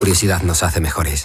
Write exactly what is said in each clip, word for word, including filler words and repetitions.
Curiosidad nos hace mejores.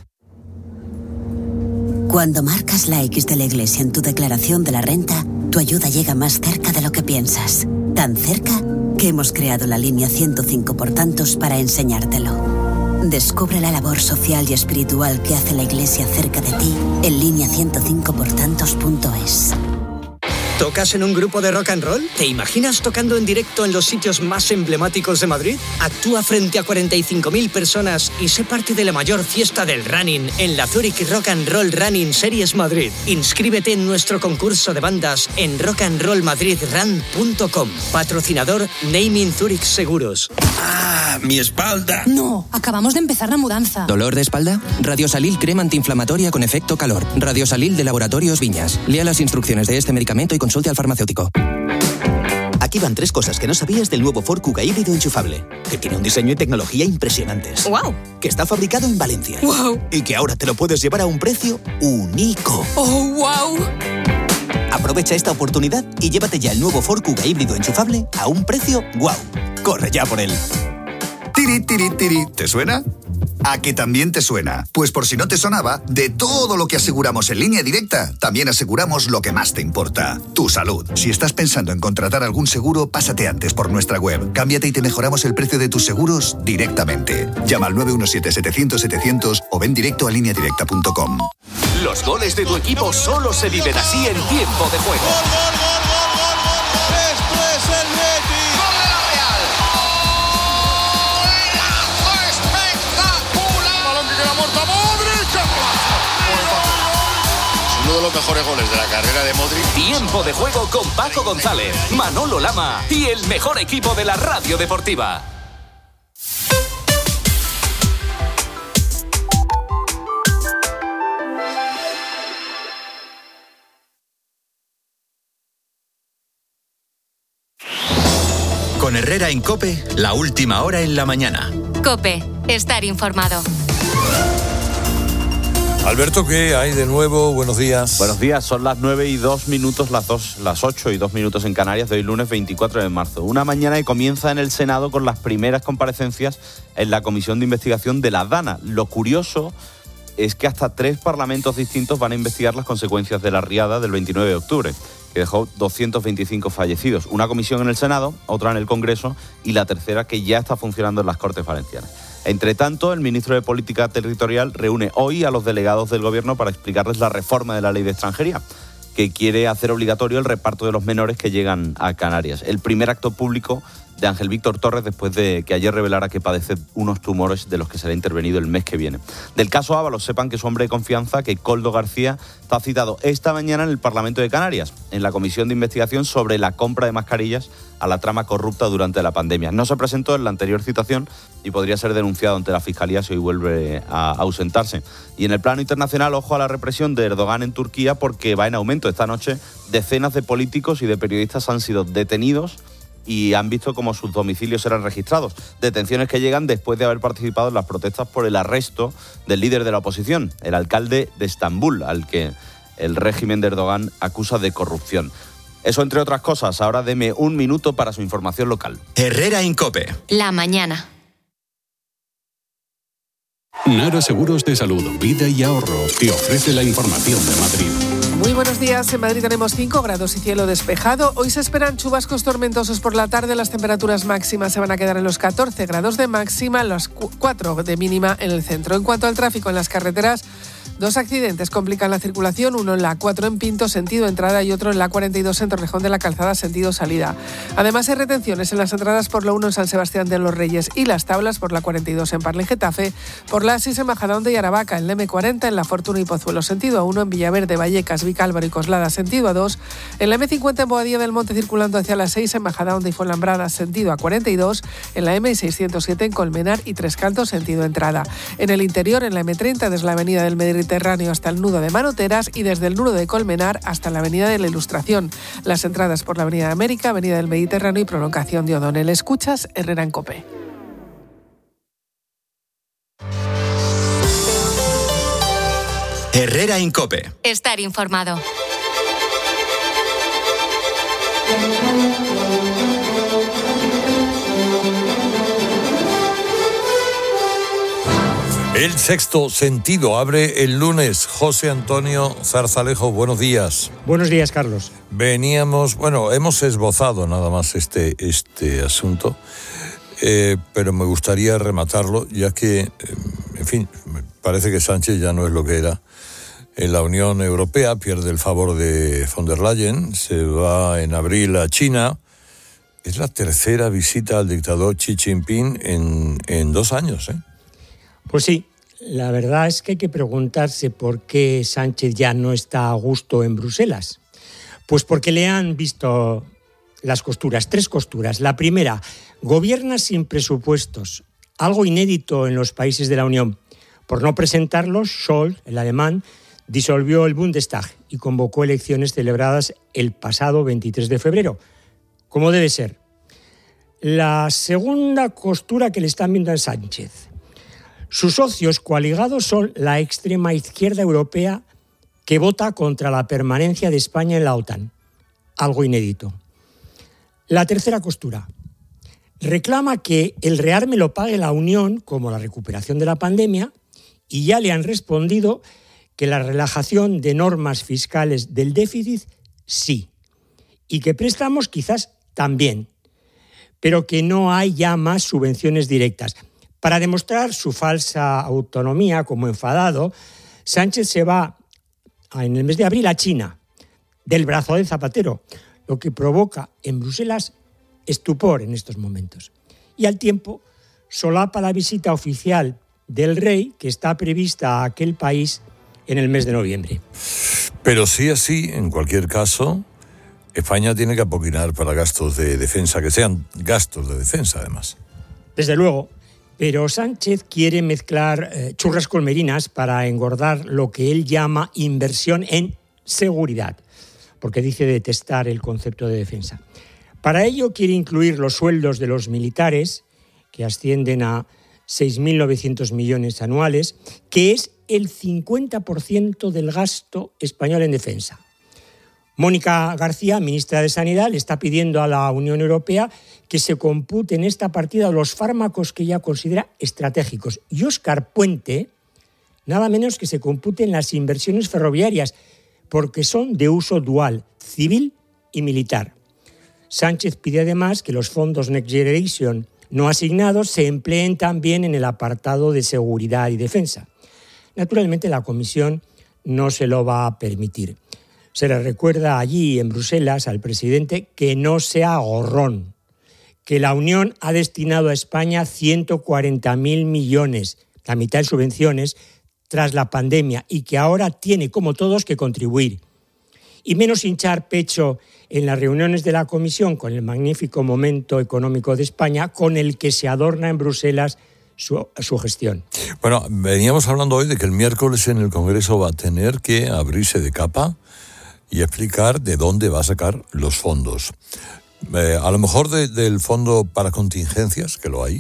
Cuando marcas la X de la Iglesia en tu declaración de la renta, tu ayuda llega más cerca de lo que piensas. Tan cerca que hemos creado la línea ciento cinco por tantos para enseñártelo. Descubre la labor social y espiritual que hace la Iglesia cerca de ti en línea ciento cinco por tantos punto es. ¿Tocas en un grupo de rock and roll? ¿Te imaginas tocando en directo en los sitios más emblemáticos de Madrid? Actúa frente a cuarenta y cinco mil personas y sé parte de la mayor fiesta del running en la Zurich Rock and Roll Running Series Madrid. Inscríbete en nuestro concurso de bandas en rock and roll madrid run punto com. Patrocinador Naming Zurich Seguros. ¡Ah, mi espalda! No, acabamos de empezar la mudanza. ¿Dolor de espalda? Radiosalil crema antiinflamatoria con efecto calor. Radiosalil de Laboratorios Viñas. Lea las instrucciones de este medicamento y consulte al farmacéutico. Aquí van tres cosas que no sabías del nuevo Ford Kuga híbrido enchufable. Que tiene un diseño y tecnología impresionantes. ¡Wow! Que está fabricado en Valencia. ¡Wow! Y que ahora te lo puedes llevar a un precio único. ¡Oh, wow! Aprovecha esta oportunidad y llévate ya el nuevo Ford Kuga híbrido enchufable a un precio ¡wow! Corre ya por él. Tiri, tiri, tiri. ¿Te suena? ¿A que también te suena? Pues por si no te sonaba, de todo lo que aseguramos en Línea Directa, también aseguramos lo que más te importa, tu salud. Si estás pensando en contratar algún seguro, pásate antes por nuestra web. Cámbiate y te mejoramos el precio de tus seguros directamente. Llama al nueve uno siete, setecientos, setecientos o ven directo a línea directa punto com. Los goles de tu equipo solo se viven así en tiempo de juego. ¡Gol, gol, gol, gol, gol, gol! ¡Esto es el Betis! ¡Gol de la Real! ¡Golazo espectacular! ¡Balón que queda muerto! ¡Modric! Uno de los mejores goles de la carrera de Modric. Tiempo de juego con Paco González, Manolo Lama y el mejor equipo de la radio deportiva. Con Herrera en COPE, la última hora en la mañana. COPE, estar informado. Alberto, ¿qué hay de nuevo? Buenos días. Buenos días, son las nueve y dos minutos, las dos, las ocho y dos minutos en Canarias de hoy lunes veinticuatro de marzo. Una mañana que comienza en el Senado con las primeras comparecencias en la Comisión de Investigación de la DANA. Lo curioso es que hasta tres parlamentos distintos van a investigar las consecuencias de la riada del veintinueve de octubre, que dejó doscientos veinticinco fallecidos. Una comisión en el Senado, otra en el Congreso y la tercera que ya está funcionando en las Cortes Valencianas. Entre tanto, el ministro de Política Territorial reúne hoy a los delegados del Gobierno para explicarles la reforma de la Ley de Extranjería, que quiere hacer obligatorio el reparto de los menores que llegan a Canarias. El primer acto público de Ángel Víctor Torres después de que ayer revelara que padece unos tumores de los que será intervenido el mes que viene. Del caso Ábalos, sepan que su hombre de confianza, que Koldo García, está citado esta mañana en el Parlamento de Canarias, en la comisión de investigación sobre la compra de mascarillas a la trama corrupta durante la pandemia. No se presentó en la anterior citación y podría ser denunciado ante la Fiscalía si hoy vuelve a ausentarse. Y en el plano internacional, ojo a la represión de Erdogan en Turquía, porque va en aumento. Esta noche decenas de políticos y de periodistas han sido detenidos y han visto cómo sus domicilios eran registrados. Detenciones que llegan después de haber participado en las protestas por el arresto del líder de la oposición, el alcalde de Estambul, al que el régimen de Erdogan acusa de corrupción. Eso entre otras cosas. Ahora deme un minuto para su información local. Herrera en COPE. La mañana. Nara Seguros de Salud, Vida y Ahorro te ofrece la información de Madrid. Muy buenos días. En Madrid tenemos cinco grados y cielo despejado. Hoy se esperan chubascos tormentosos por la tarde. Las temperaturas máximas se van a quedar en los catorce grados de máxima, los cuatro de mínima en el centro. En cuanto al tráfico en las carreteras, dos accidentes complican la circulación, uno en la A cuatro en Pinto, sentido entrada, y otro en la cuarenta y dos en Torrejón de la Calzada, sentido salida. Además, hay retenciones en las entradas por la uno en San Sebastián de los Reyes y Las Tablas, por la cuarenta y dos en Parla y Getafe, por la A seis en Majadahonda y Aravaca, en la eme cuarenta, en La Fortuna y Pozuelo, sentido A uno, en Villaverde, Vallecas, Vicálvaro y Coslada, sentido A dos, en la eme cincuenta en Boadilla del Monte, circulando hacia la seis en Majadahonda y Fuenlabrada, sentido A cuarenta y dos, en la eme seiscientos siete en Colmenar y Tres Cantos, sentido entrada. En el interior, en la eme treinta, desde la avenida del Mediterráneo hasta el nudo de Manoteras y desde el nudo de Colmenar hasta la avenida de la Ilustración. Las entradas por la avenida de América, avenida del Mediterráneo y prolongación de O'Donnell. Escuchas Herrera en COPE. Herrera en COPE. Estar informado. El Sexto Sentido abre el lunes. José Antonio Zarzalejo, buenos días. Buenos días, Carlos. Veníamos, bueno, hemos esbozado nada más este, este asunto, eh, pero me gustaría rematarlo, ya que, eh, en fin, me parece que Sánchez ya no es lo que era. En la Unión Europea pierde el favor de von der Leyen, se va en abril a China. Es la tercera visita al dictador Xi Jinping en, en dos años, ¿eh? Pues sí, la verdad es que hay que preguntarse por qué Sánchez ya no está a gusto en Bruselas. Pues porque le han visto las costuras, tres costuras. La primera, gobierna sin presupuestos, algo inédito en los países de la Unión. Por no presentarlos, Scholz, el alemán, disolvió el Bundestag y convocó elecciones celebradas el pasado veintitrés de febrero, como debe ser. La segunda costura que le están viendo a Sánchez. Sus socios coaligados son la extrema izquierda europea que vota contra la permanencia de España en la OTAN. Algo inédito. La tercera costura. Reclama que el rearme lo pague la Unión, como la recuperación de la pandemia, y ya le han respondido que la relajación de normas fiscales del déficit sí, y que préstamos quizás también, pero que no hay ya más subvenciones directas. Para demostrar su falsa autonomía como enfadado, Sánchez se va en el mes de abril a China, del brazo de Zapatero, lo que provoca en Bruselas estupor en estos momentos. Y al tiempo solapa la visita oficial del rey que está prevista a aquel país en el mes de noviembre. Pero sí así, en cualquier caso, España tiene que apoquinar para gastos de defensa, que sean gastos de defensa además. Desde luego. Pero Sánchez quiere mezclar eh, churras con merinas para engordar lo que él llama inversión en seguridad, porque dice detestar el concepto de defensa. Para ello quiere incluir los sueldos de los militares, que ascienden a seis mil novecientos millones anuales, que es el cincuenta por ciento del gasto español en defensa. Mónica García, ministra de Sanidad, le está pidiendo a la Unión Europea que se compute en esta partida los fármacos que ella considera estratégicos. Y Óscar Puente, nada menos que se computen las inversiones ferroviarias, porque son de uso dual, civil y militar. Sánchez pide además que los fondos Next Generation no asignados se empleen también en el apartado de seguridad y defensa. Naturalmente, la Comisión no se lo va a permitir. Se le recuerda allí en Bruselas al presidente que no sea gorrón, que la Unión ha destinado a España ciento cuarenta mil millones, la mitad en subvenciones, tras la pandemia, y que ahora tiene, como todos, que contribuir. Y menos hinchar pecho en las reuniones de la Comisión con el magnífico momento económico de España, con el que se adorna en Bruselas su, su gestión. Bueno, veníamos hablando hoy de que el miércoles en el Congreso va a tener que abrirse de capa y explicar de dónde va a sacar los fondos. Eh, a lo mejor de, del fondo para contingencias, que lo hay.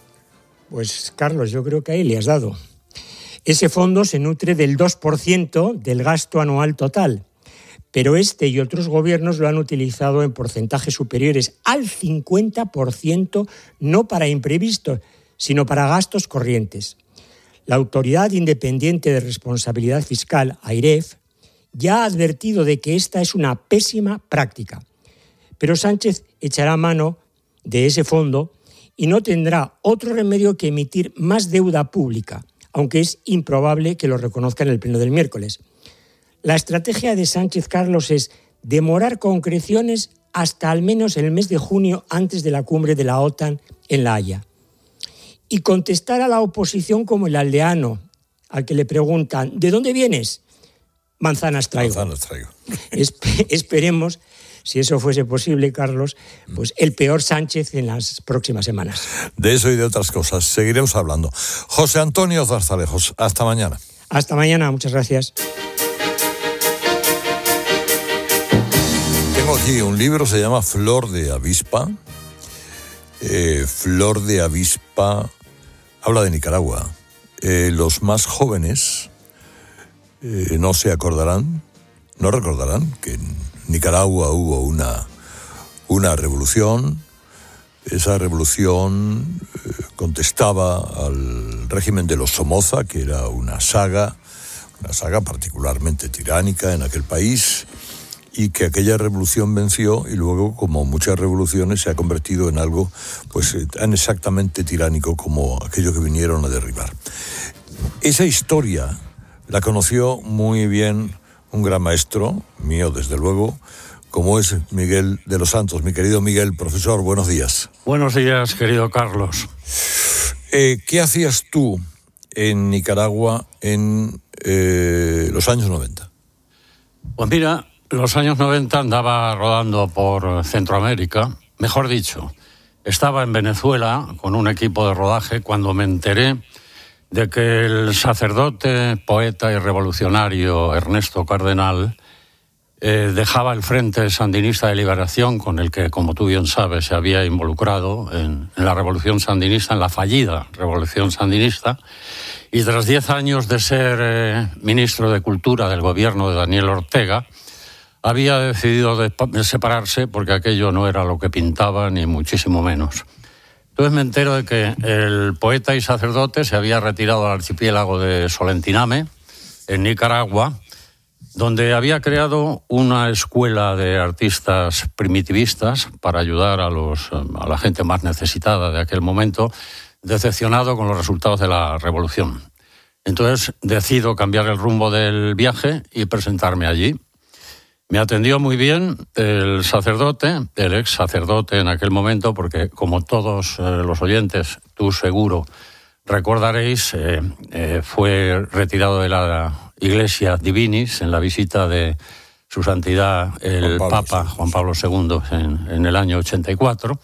Pues, Carlos, yo creo que ahí le has dado. Ese fondo se nutre del dos por ciento del gasto anual total, pero este y otros gobiernos lo han utilizado en porcentajes superiores al cincuenta por ciento, no para imprevistos, sino para gastos corrientes. La Autoridad Independiente de Responsabilidad Fiscal, AIREF, ya ha advertido de que esta es una pésima práctica. Pero Sánchez echará mano de ese fondo y no tendrá otro remedio que emitir más deuda pública, aunque es improbable que lo reconozca en el pleno del miércoles. La estrategia de Sánchez, Carlos, es demorar concreciones hasta al menos el mes de junio, antes de la cumbre de la OTAN en La Haya. Y contestar a la oposición como el aldeano, al que le preguntan ¿de dónde vienes? Manzanas traigo. Manzanas traigo. Espe- esperemos, si eso fuese posible, Carlos, pues el peor Sánchez en las próximas semanas. De eso y de otras cosas seguiremos hablando. José Antonio Zarzalejos, hasta mañana. Hasta mañana, muchas gracias. Tengo aquí un libro, se llama Flor de Avispa. Eh, Flor de Avispa habla de Nicaragua. Eh, los más jóvenes eh, no se acordarán, no recordarán que en Nicaragua hubo una, una revolución Esa revolución eh, contestaba al régimen de los Somoza, que era una saga, una saga particularmente tiránica en aquel país, y que aquella revolución venció y luego, como muchas revoluciones, se ha convertido en algo pues tan exactamente tiránico como aquello que vinieron a derribar. Esa historia la conoció muy bien un gran maestro, mío desde luego, como es Miguel de los Santos. Mi querido Miguel, profesor, buenos días. Buenos días, querido Carlos. Eh, ¿Qué hacías tú en Nicaragua en eh, los años noventa? Pues mira, los años noventa andaba rodando por Centroamérica, mejor dicho, estaba en Venezuela con un equipo de rodaje cuando me enteré de que el sacerdote, poeta y revolucionario Ernesto Cardenal eh, dejaba el Frente Sandinista de Liberación, con el que, como tú bien sabes, se había involucrado en, en la revolución sandinista, en la fallida revolución sandinista, y tras diez años de ser eh, ministro de Cultura del gobierno de Daniel Ortega, había decidido de, de separarse porque aquello no era lo que pintaba, ni muchísimo menos. Entonces me entero de que el poeta y sacerdote se había retirado al archipiélago de Solentiname, en Nicaragua, donde había creado una escuela de artistas primitivistas para ayudar a, los, a la gente más necesitada de aquel momento, decepcionado con los resultados de la revolución. Entonces decido cambiar el rumbo del viaje y presentarme allí. Me atendió muy bien el sacerdote, el ex sacerdote en aquel momento, porque como todos eh, los oyentes, tú seguro recordaréis, eh, eh, fue retirado de la Iglesia Divinis en la visita de su santidad el Juan Papa Juan Pablo segundo en, en el año ochenta y cuatro.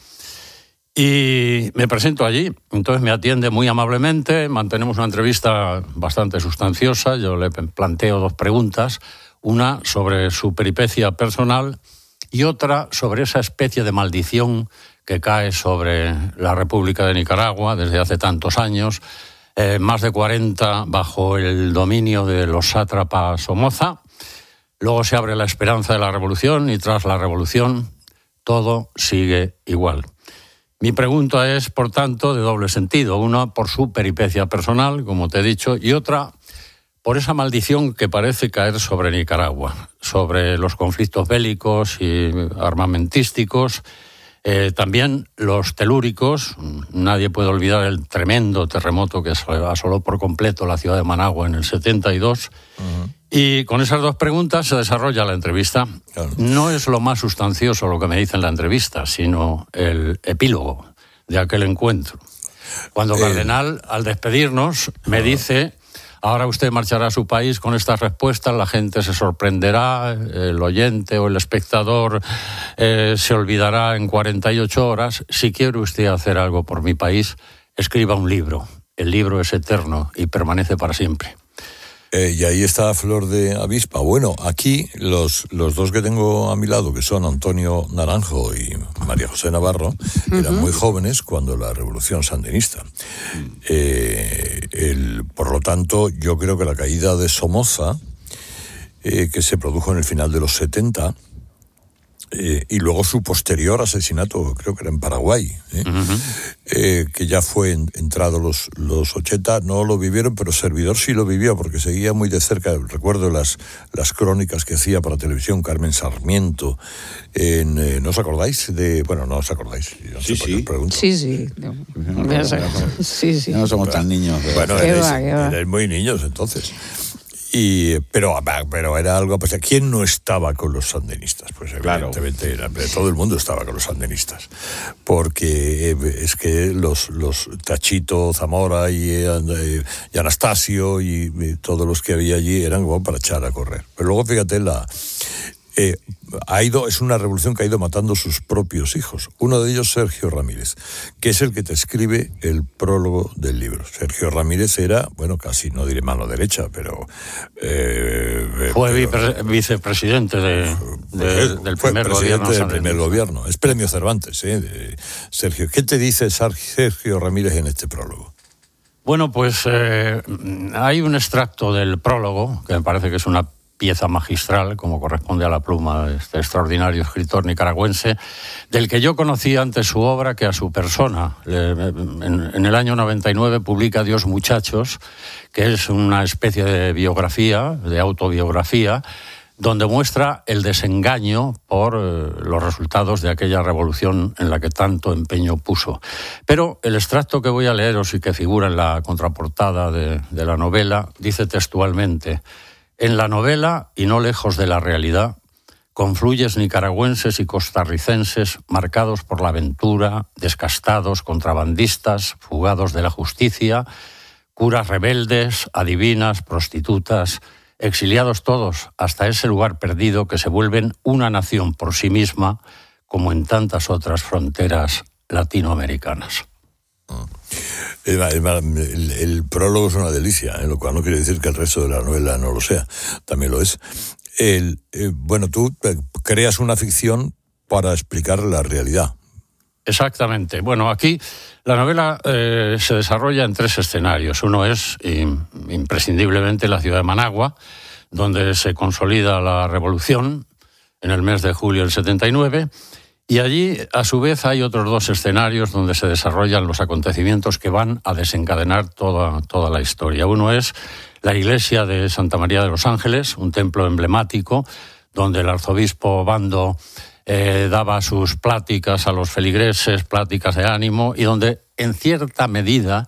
Y me presento allí, entonces me atiende muy amablemente, mantenemos una entrevista bastante sustanciosa, yo le planteo dos preguntas, una sobre su peripecia personal y otra sobre esa especie de maldición que cae sobre la República de Nicaragua desde hace tantos años, eh, más de cuarenta bajo el dominio de los sátrapas Somoza. Luego se abre la esperanza de la revolución y tras la revolución todo sigue igual. Mi pregunta es, por tanto, de doble sentido. Una, por su peripecia personal, como te he dicho, y otra, por esa maldición que parece caer sobre Nicaragua, sobre los conflictos bélicos y armamentísticos, eh, también los telúricos. Nadie puede olvidar el tremendo terremoto que asoló por completo la ciudad de Managua en el setenta y dos. Uh-huh. Y con esas dos preguntas se desarrolla la entrevista. Claro. No es lo más sustancioso lo que me dice en la entrevista, sino el epílogo de aquel encuentro. Cuando eh... Cardenal, al despedirnos, me uh-huh. dice: ahora usted marchará a su país con estas respuestas, la gente se sorprenderá, el oyente o el espectador eh, se olvidará en cuarenta y ocho horas. Si quiere usted hacer algo por mi país, escriba un libro. El libro es eterno y permanece para siempre. Eh, y ahí está Flor de Avispa. Bueno, aquí los, los dos que tengo a mi lado, que son Antonio Naranjo y María José Navarro, uh-huh. eran muy jóvenes cuando la revolución sandinista. Eh, el, por lo tanto, yo creo que la caída de Somoza, eh, que se produjo en el final de los setenta, Eh, y luego su posterior asesinato, creo que era en Paraguay, ¿eh? Uh-huh. eh, que ya fue en, entrado los, los ochenta, no lo vivieron, pero Servidor sí lo vivió, porque seguía muy de cerca. Recuerdo las, las crónicas que hacía para televisión Carmen Sarmiento, en, eh, ¿no os acordáis? de Bueno, no os acordáis. No sí, sí. sí, sí. No, no, no, sí, sí. No somos tan niños. Pero, bueno, erais, va, erais muy niños entonces. Y, pero, pero era algo, pues, ¿quién no estaba con los sandinistas? Pues evidentemente claro. era, todo el mundo estaba con los sandinistas, porque es que los, los Tachito Zamora y, y Anastasio y, y todos los que había allí eran como para echar a correr. Pero luego fíjate, la eh, ha ido, es una revolución que ha ido matando sus propios hijos. Uno de ellos, Sergio Ramírez, que es el que te escribe el prólogo del libro. Sergio Ramírez era, bueno, casi no diré mano derecha, pero... Eh, fue pero, vicepresidente de, de, del fue primer presidente gobierno. del primer gobierno. Es premio Cervantes, ¿eh? De Sergio. ¿Qué te dice Sergio Ramírez en este prólogo? Bueno, pues eh, hay un extracto del prólogo, que me parece que es una pieza magistral, como corresponde a la pluma de este extraordinario escritor nicaragüense, del que yo conocía antes su obra que a su persona. En, en el año noventa y nueve publica Dios muchachos, que es una especie de biografía, de autobiografía, donde muestra el desengaño por eh, los resultados de aquella revolución en la que tanto empeño puso. Pero el extracto que voy a leeros y que figura en la contraportada de, de la novela dice textualmente: en la novela, y no lejos de la realidad, confluyes nicaragüenses y costarricenses marcados por la aventura, descastados, contrabandistas, fugados de la justicia, curas rebeldes, adivinas, prostitutas, exiliados todos hasta ese lugar perdido que se vuelven una nación por sí misma, como en tantas otras fronteras latinoamericanas. El, el, el prólogo es una delicia, ¿eh? Lo cual no quiere decir que el resto de la novela no lo sea, también lo es. El, eh, bueno, tú creas una ficción para explicar la realidad. Exactamente. Bueno, aquí la novela eh, se desarrolla en tres escenarios. Uno es im, imprescindiblemente la ciudad de Managua, donde se consolida la revolución en el mes de julio del setenta y nueve, y allí, a su vez, hay otros dos escenarios donde se desarrollan los acontecimientos que van a desencadenar toda, toda la historia. Uno es la iglesia de Santa María de los Ángeles, un templo emblemático, donde el arzobispo Bando Eh, daba sus pláticas a los feligreses, pláticas de ánimo, y donde en cierta medida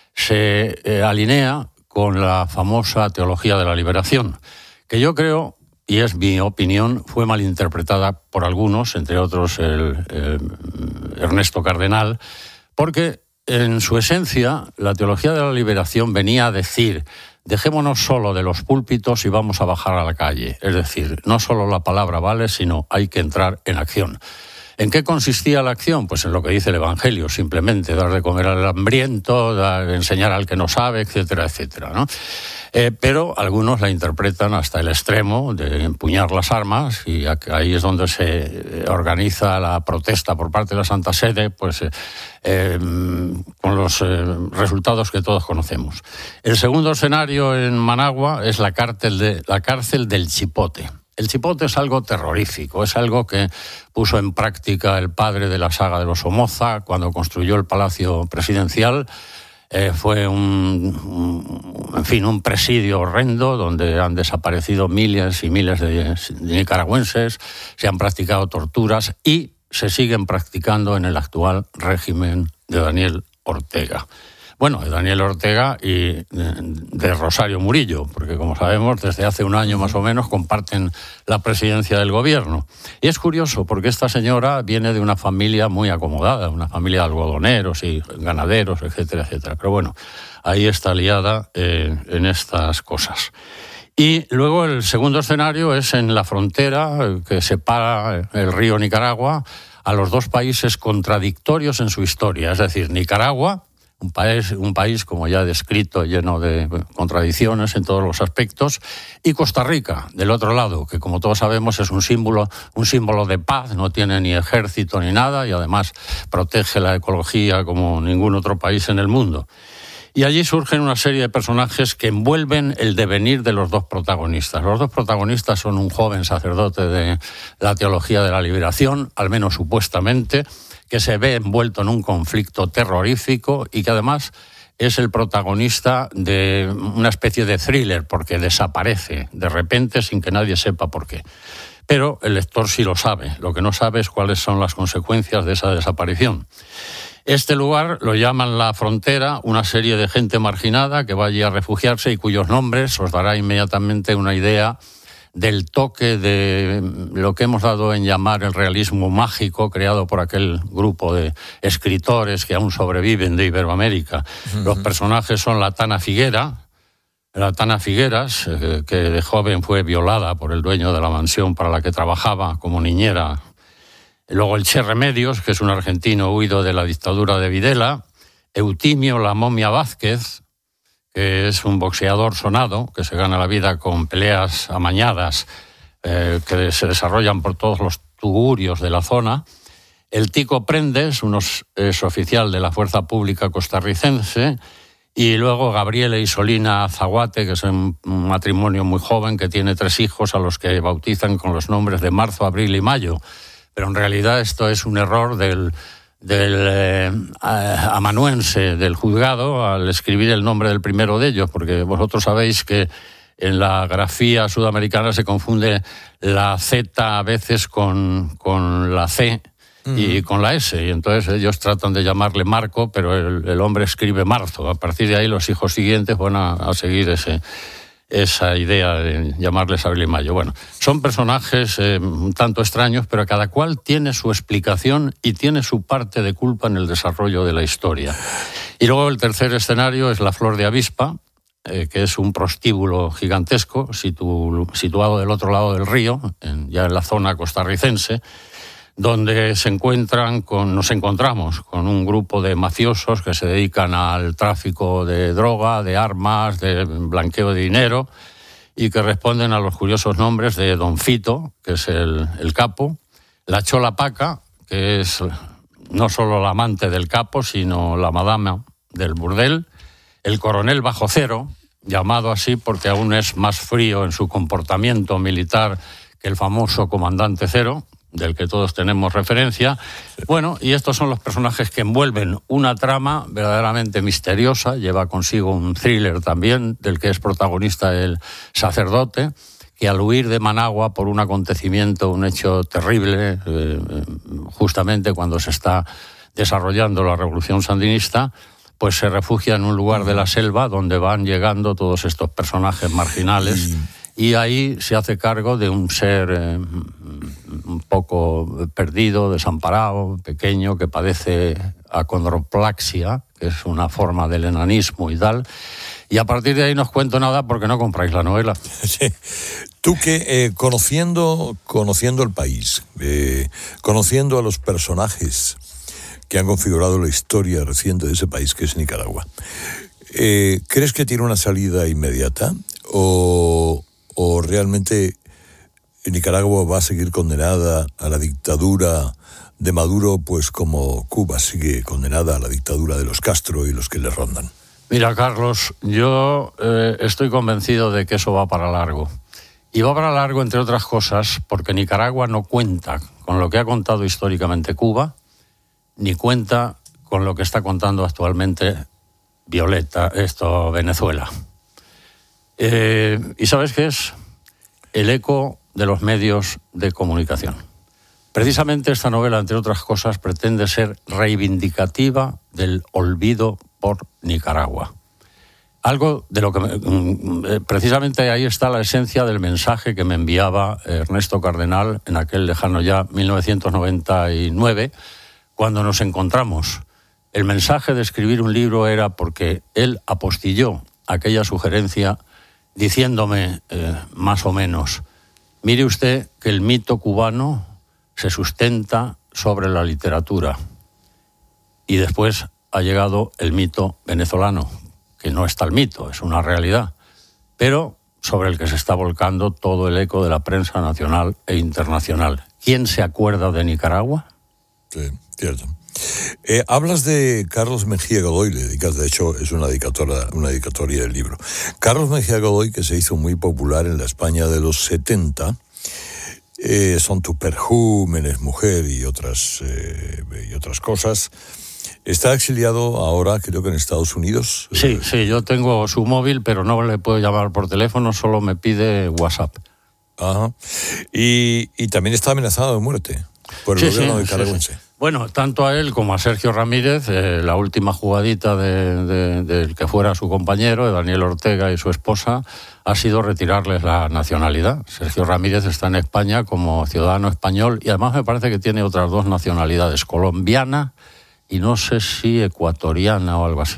se eh, alinea con la famosa teología de la liberación, que yo creo, y es mi opinión, fue malinterpretada por algunos, entre otros el, el Ernesto Cardenal, porque en su esencia la teología de la liberación venía a decir: dejémonos solo de los púlpitos y vamos a bajar a la calle. Es decir, no solo la palabra vale, sino hay que entrar en acción. ¿En qué consistía la acción? Pues en lo que dice el Evangelio, simplemente dar de comer al hambriento, dar, enseñar al que no sabe, etcétera, etcétera, ¿no? Eh, pero algunos la interpretan hasta el extremo de empuñar las armas, y ahí es donde se organiza la protesta por parte de la Santa Sede, pues eh, eh, con los eh, resultados que todos conocemos. El segundo escenario en Managua es la cárcel, de, la cárcel del Chipote. El Chipote es algo terrorífico, es algo que puso en práctica el padre de la saga de los Somoza cuando construyó el Palacio Presidencial. Eh, fue un, un, en fin, un presidio horrendo donde han desaparecido miles y miles de, de nicaragüenses, se han practicado torturas y se siguen practicando en el actual régimen de Daniel Ortega. Bueno, de Daniel Ortega y de, de Rosario Murillo, porque como sabemos, desde hace un año más o menos comparten la presidencia del gobierno. Y es curioso, porque esta señora viene de una familia muy acomodada, una familia de algodoneros y ganaderos, etcétera, etcétera. Pero bueno, ahí está liada eh, en estas cosas. Y luego el segundo escenario es en la frontera que separa el río Nicaragua a los dos países contradictorios en su historia, es decir, Nicaragua, Un país, un país, como ya he descrito, lleno de contradicciones en todos los aspectos, y Costa Rica, del otro lado, que como todos sabemos es un símbolo, un símbolo de paz, no tiene ni ejército ni nada, y además protege la ecología como ningún otro país en el mundo. Y allí surgen una serie de personajes que envuelven el devenir de los dos protagonistas. Los dos protagonistas son un joven sacerdote de la teología de la liberación, al menos supuestamente, que se ve envuelto en un conflicto terrorífico y que además es el protagonista de una especie de thriller, porque desaparece de repente sin que nadie sepa por qué. Pero el lector sí lo sabe, lo que no sabe es cuáles son las consecuencias de esa desaparición. Este lugar lo llaman La Frontera, una serie de gente marginada que va allí a refugiarse y cuyos nombres os dará inmediatamente una idea del toque de lo que hemos dado en llamar el realismo mágico, creado por aquel grupo de escritores que aún sobreviven de Iberoamérica. Uh-huh. Los personajes son la Tana Figuera, la Tana Figueras, eh, que de joven fue violada por el dueño de la mansión para la que trabajaba como niñera. Luego el Che Remedios, que es un argentino huido de la dictadura de Videla. Eutimio La Momia Vázquez, que es un boxeador sonado, que se gana la vida con peleas amañadas eh, que se desarrollan por todos los tugurios de la zona. El Tico Prendes, un es oficial de la Fuerza Pública costarricense. Y luego Gabriela y Solina Zaguate, que es un matrimonio muy joven, que tiene tres hijos a los que bautizan con los nombres de marzo, abril y mayo. Pero en realidad esto es un error del, del eh, amanuense del juzgado al escribir el nombre del primero de ellos, porque vosotros sabéis que en la grafía sudamericana se confunde la Z a veces con, con la C y uh-huh. con la S, y entonces ellos tratan de llamarle Marco, pero el, el hombre escribe Marzo. A partir de ahí los hijos siguientes van a, a seguir ese, esa idea de llamarles Abril y Mayo. Bueno, son personajes eh, un tanto extraños, pero cada cual tiene su explicación y tiene su parte de culpa en el desarrollo de la historia. Y luego el tercer escenario es la Flor de Avispa, eh, que es un prostíbulo gigantesco situ, situado del otro lado del río, en, ya en la zona costarricense, donde se encuentran con, nos encontramos con un grupo de mafiosos que se dedican al tráfico de droga, de armas, de blanqueo de dinero, y que responden a los curiosos nombres de Don Fito, que es el, el capo, la Chola Paca, que es no solo la amante del capo, sino la madama del burdel, el coronel Bajo Cero, llamado así porque aún es más frío en su comportamiento militar que el famoso comandante Cero, del que todos tenemos referencia. Bueno, y estos son los personajes que envuelven una trama verdaderamente misteriosa, lleva consigo un thriller también, del que es protagonista el sacerdote, que al huir de Managua por un acontecimiento, un hecho terrible, eh, justamente cuando se está desarrollando la revolución sandinista, pues se refugia en un lugar de la selva donde van llegando todos estos personajes marginales, y ahí se hace cargo de un ser eh, un poco perdido, desamparado, pequeño, que padece acondroplaxia, que es una forma del enanismo y tal. Y a partir de ahí no os cuento nada porque no compráis la novela. Sí. Tú que, eh, conociendo, conociendo el país, eh, conociendo a los personajes que han configurado la historia reciente de ese país, que es Nicaragua, eh, ¿crees que tiene una salida inmediata? ¿O, o realmente Nicaragua va a seguir condenada a la dictadura de Maduro, pues como Cuba sigue condenada a la dictadura de los Castro y los que le rondan? Mira, Carlos, yo eh, estoy convencido de que eso va para largo. Y va para largo, entre otras cosas, porque Nicaragua no cuenta con lo que ha contado históricamente Cuba, ni cuenta con lo que está contando actualmente Violeta, esto, Venezuela. Eh, ¿Y sabes qué es? El eco de los medios de comunicación. Precisamente esta novela, entre otras cosas, pretende ser reivindicativa del olvido por Nicaragua. Algo de lo que... Precisamente ahí está la esencia del mensaje que me enviaba Ernesto Cardenal en aquel lejano ya mil novecientos noventa y nueve, cuando nos encontramos. El mensaje de escribir un libro era porque él apostilló aquella sugerencia diciéndome, eh, más o menos, mire usted que el mito cubano se sustenta sobre la literatura. Y después ha llegado el mito venezolano, que no es tal mito, es una realidad, pero sobre el que se está volcando todo el eco de la prensa nacional e internacional. ¿Quién se acuerda de Nicaragua? Sí, cierto. Eh, hablas de Carlos Mejía Godoy, le dedicas, de hecho, es una dedicatoria, una dedicatoria del libro. Carlos Mejía Godoy, que se hizo muy popular en la España de los setenta, eh, Son tus perjúmenes, mujer y otras, eh, y otras cosas. Está exiliado ahora, creo que en Estados Unidos. Sí, sí, yo tengo su móvil, pero no le puedo llamar por teléfono, solo me pide WhatsApp. Ajá. Y, y también está amenazado de muerte por el sí, gobierno sí, nicaragüense. Sí, sí. Bueno, tanto a él como a Sergio Ramírez, eh, la última jugadita del de, de, de que fuera su compañero, de Daniel Ortega y su esposa, ha sido retirarles la nacionalidad. Sergio Ramírez está en España como ciudadano español y además me parece que tiene otras dos nacionalidades, colombiana y no sé si ecuatoriana o algo así.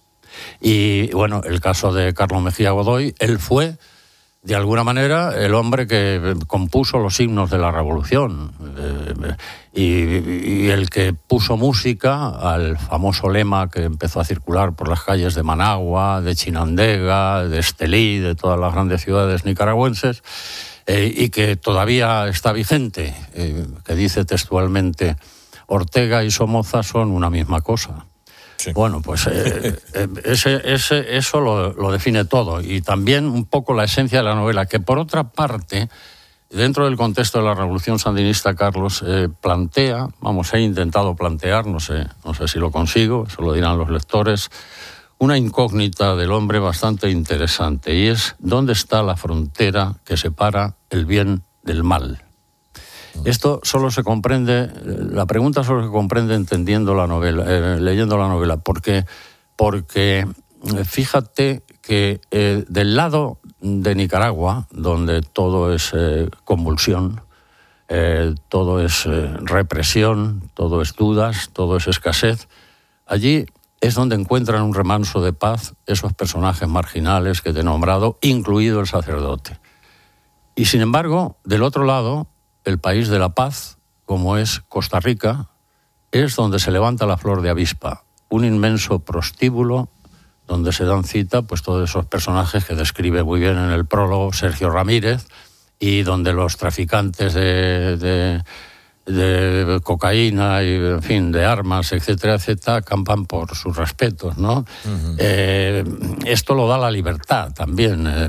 Y bueno, el caso de Carlos Mejía Godoy, él fue, de alguna manera, el hombre que compuso los himnos de la revolución eh, y, y el que puso música al famoso lema que empezó a circular por las calles de Managua, de Chinandega, de Estelí, de todas las grandes ciudades nicaragüenses, eh, y que todavía está vigente, eh, que dice textualmente: Ortega y Somoza son una misma cosa. Sí. Bueno, pues eh, eh, ese, ese, eso lo, lo define todo. Y también un poco la esencia de la novela, que por otra parte, dentro del contexto de la Revolución Sandinista, Carlos, eh, plantea, vamos, he intentado plantear, no sé, no sé si lo consigo, eso lo dirán los lectores, una incógnita del hombre bastante interesante, y es ¿dónde está la frontera que separa el bien del mal? Esto solo se comprende, la pregunta solo se comprende entendiendo la novela, eh, leyendo la novela, porque, porque fíjate que eh, del lado de Nicaragua, donde todo es eh, convulsión, eh, todo es eh, represión, todo es dudas, todo es escasez, allí es donde encuentran un remanso de paz esos personajes marginales que te he nombrado, incluido el sacerdote. Y sin embargo, del otro lado, el país de la paz, como es Costa Rica, es donde se levanta la flor de avispa, un inmenso prostíbulo donde se dan cita pues todos esos personajes que describe muy bien en el prólogo Sergio Ramírez, y donde los traficantes de, de, de cocaína y, en fin, de armas, etcétera, etcétera, acampan por sus respetos, ¿no? Uh-huh. Eh, esto lo da la libertad también. Eh,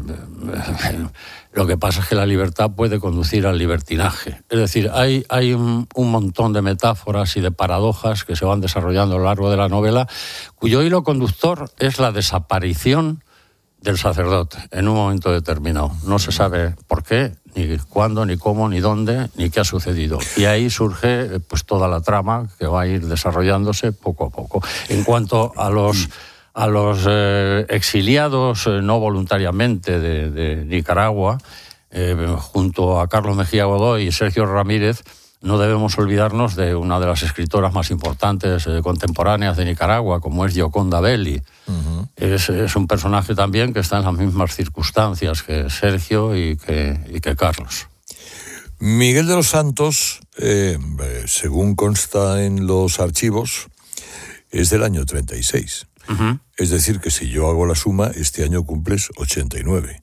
Lo que pasa es que la libertad puede conducir al libertinaje. Es decir, hay, hay un, un montón de metáforas y de paradojas que se van desarrollando a lo largo de la novela, cuyo hilo conductor es la desaparición del sacerdote en un momento determinado. No se sabe por qué, ni cuándo, ni cómo, ni dónde, ni qué ha sucedido. Y ahí surge pues toda la trama que va a ir desarrollándose poco a poco. En cuanto a los... a los eh, exiliados eh, no voluntariamente de, de Nicaragua, eh, junto a Carlos Mejía Godoy y Sergio Ramírez, no debemos olvidarnos de una de las escritoras más importantes eh, contemporáneas de Nicaragua, como es Gioconda Belli. Uh-huh. Es, es un personaje también que está en las mismas circunstancias que Sergio y que, y que Carlos. Miguel de los Santos, eh, según consta en los archivos, es del año treinta y seis. Uh-huh. Es decir, que si yo hago la suma, este año cumples ochenta y nueve.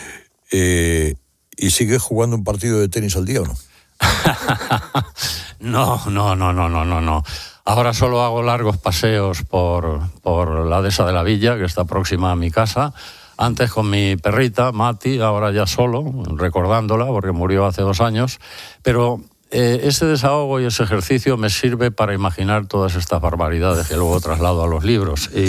Eh, ¿Y sigues jugando un partido de tenis al día o no? no, no, no, no, no, no, no. Ahora solo hago largos paseos por, por la dehesa de la Villa, que está próxima a mi casa. Antes con mi perrita, Mati, ahora ya solo, recordándola, porque murió hace dos años. Pero eh, ese desahogo y ese ejercicio me sirve para imaginar todas estas barbaridades que luego traslado a los libros. Y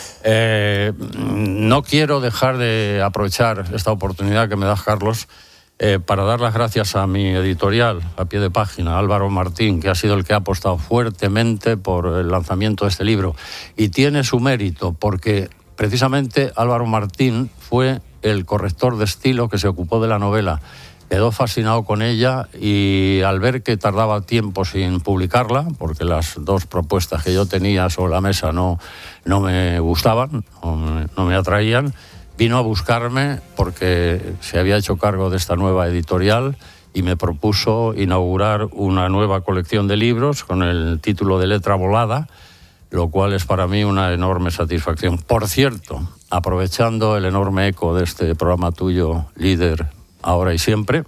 eh, no quiero dejar de aprovechar esta oportunidad que me das, Carlos, Eh, para dar las gracias a mi editorial, a pie de página, Álvaro Martín, que ha sido el que ha apostado fuertemente por el lanzamiento de este libro. Y tiene su mérito, porque precisamente Álvaro Martín fue el corrector de estilo que se ocupó de la novela. Quedó fascinado con ella y al ver que tardaba tiempo sin publicarla, porque las dos propuestas que yo tenía sobre la mesa no, no me gustaban, no me, no me atraían, vino a buscarme porque se había hecho cargo de esta nueva editorial y me propuso inaugurar una nueva colección de libros con el título de Letra Volada, lo cual es para mí una enorme satisfacción. Por cierto, aprovechando el enorme eco de este programa tuyo, Líder, Ahora y Siempre,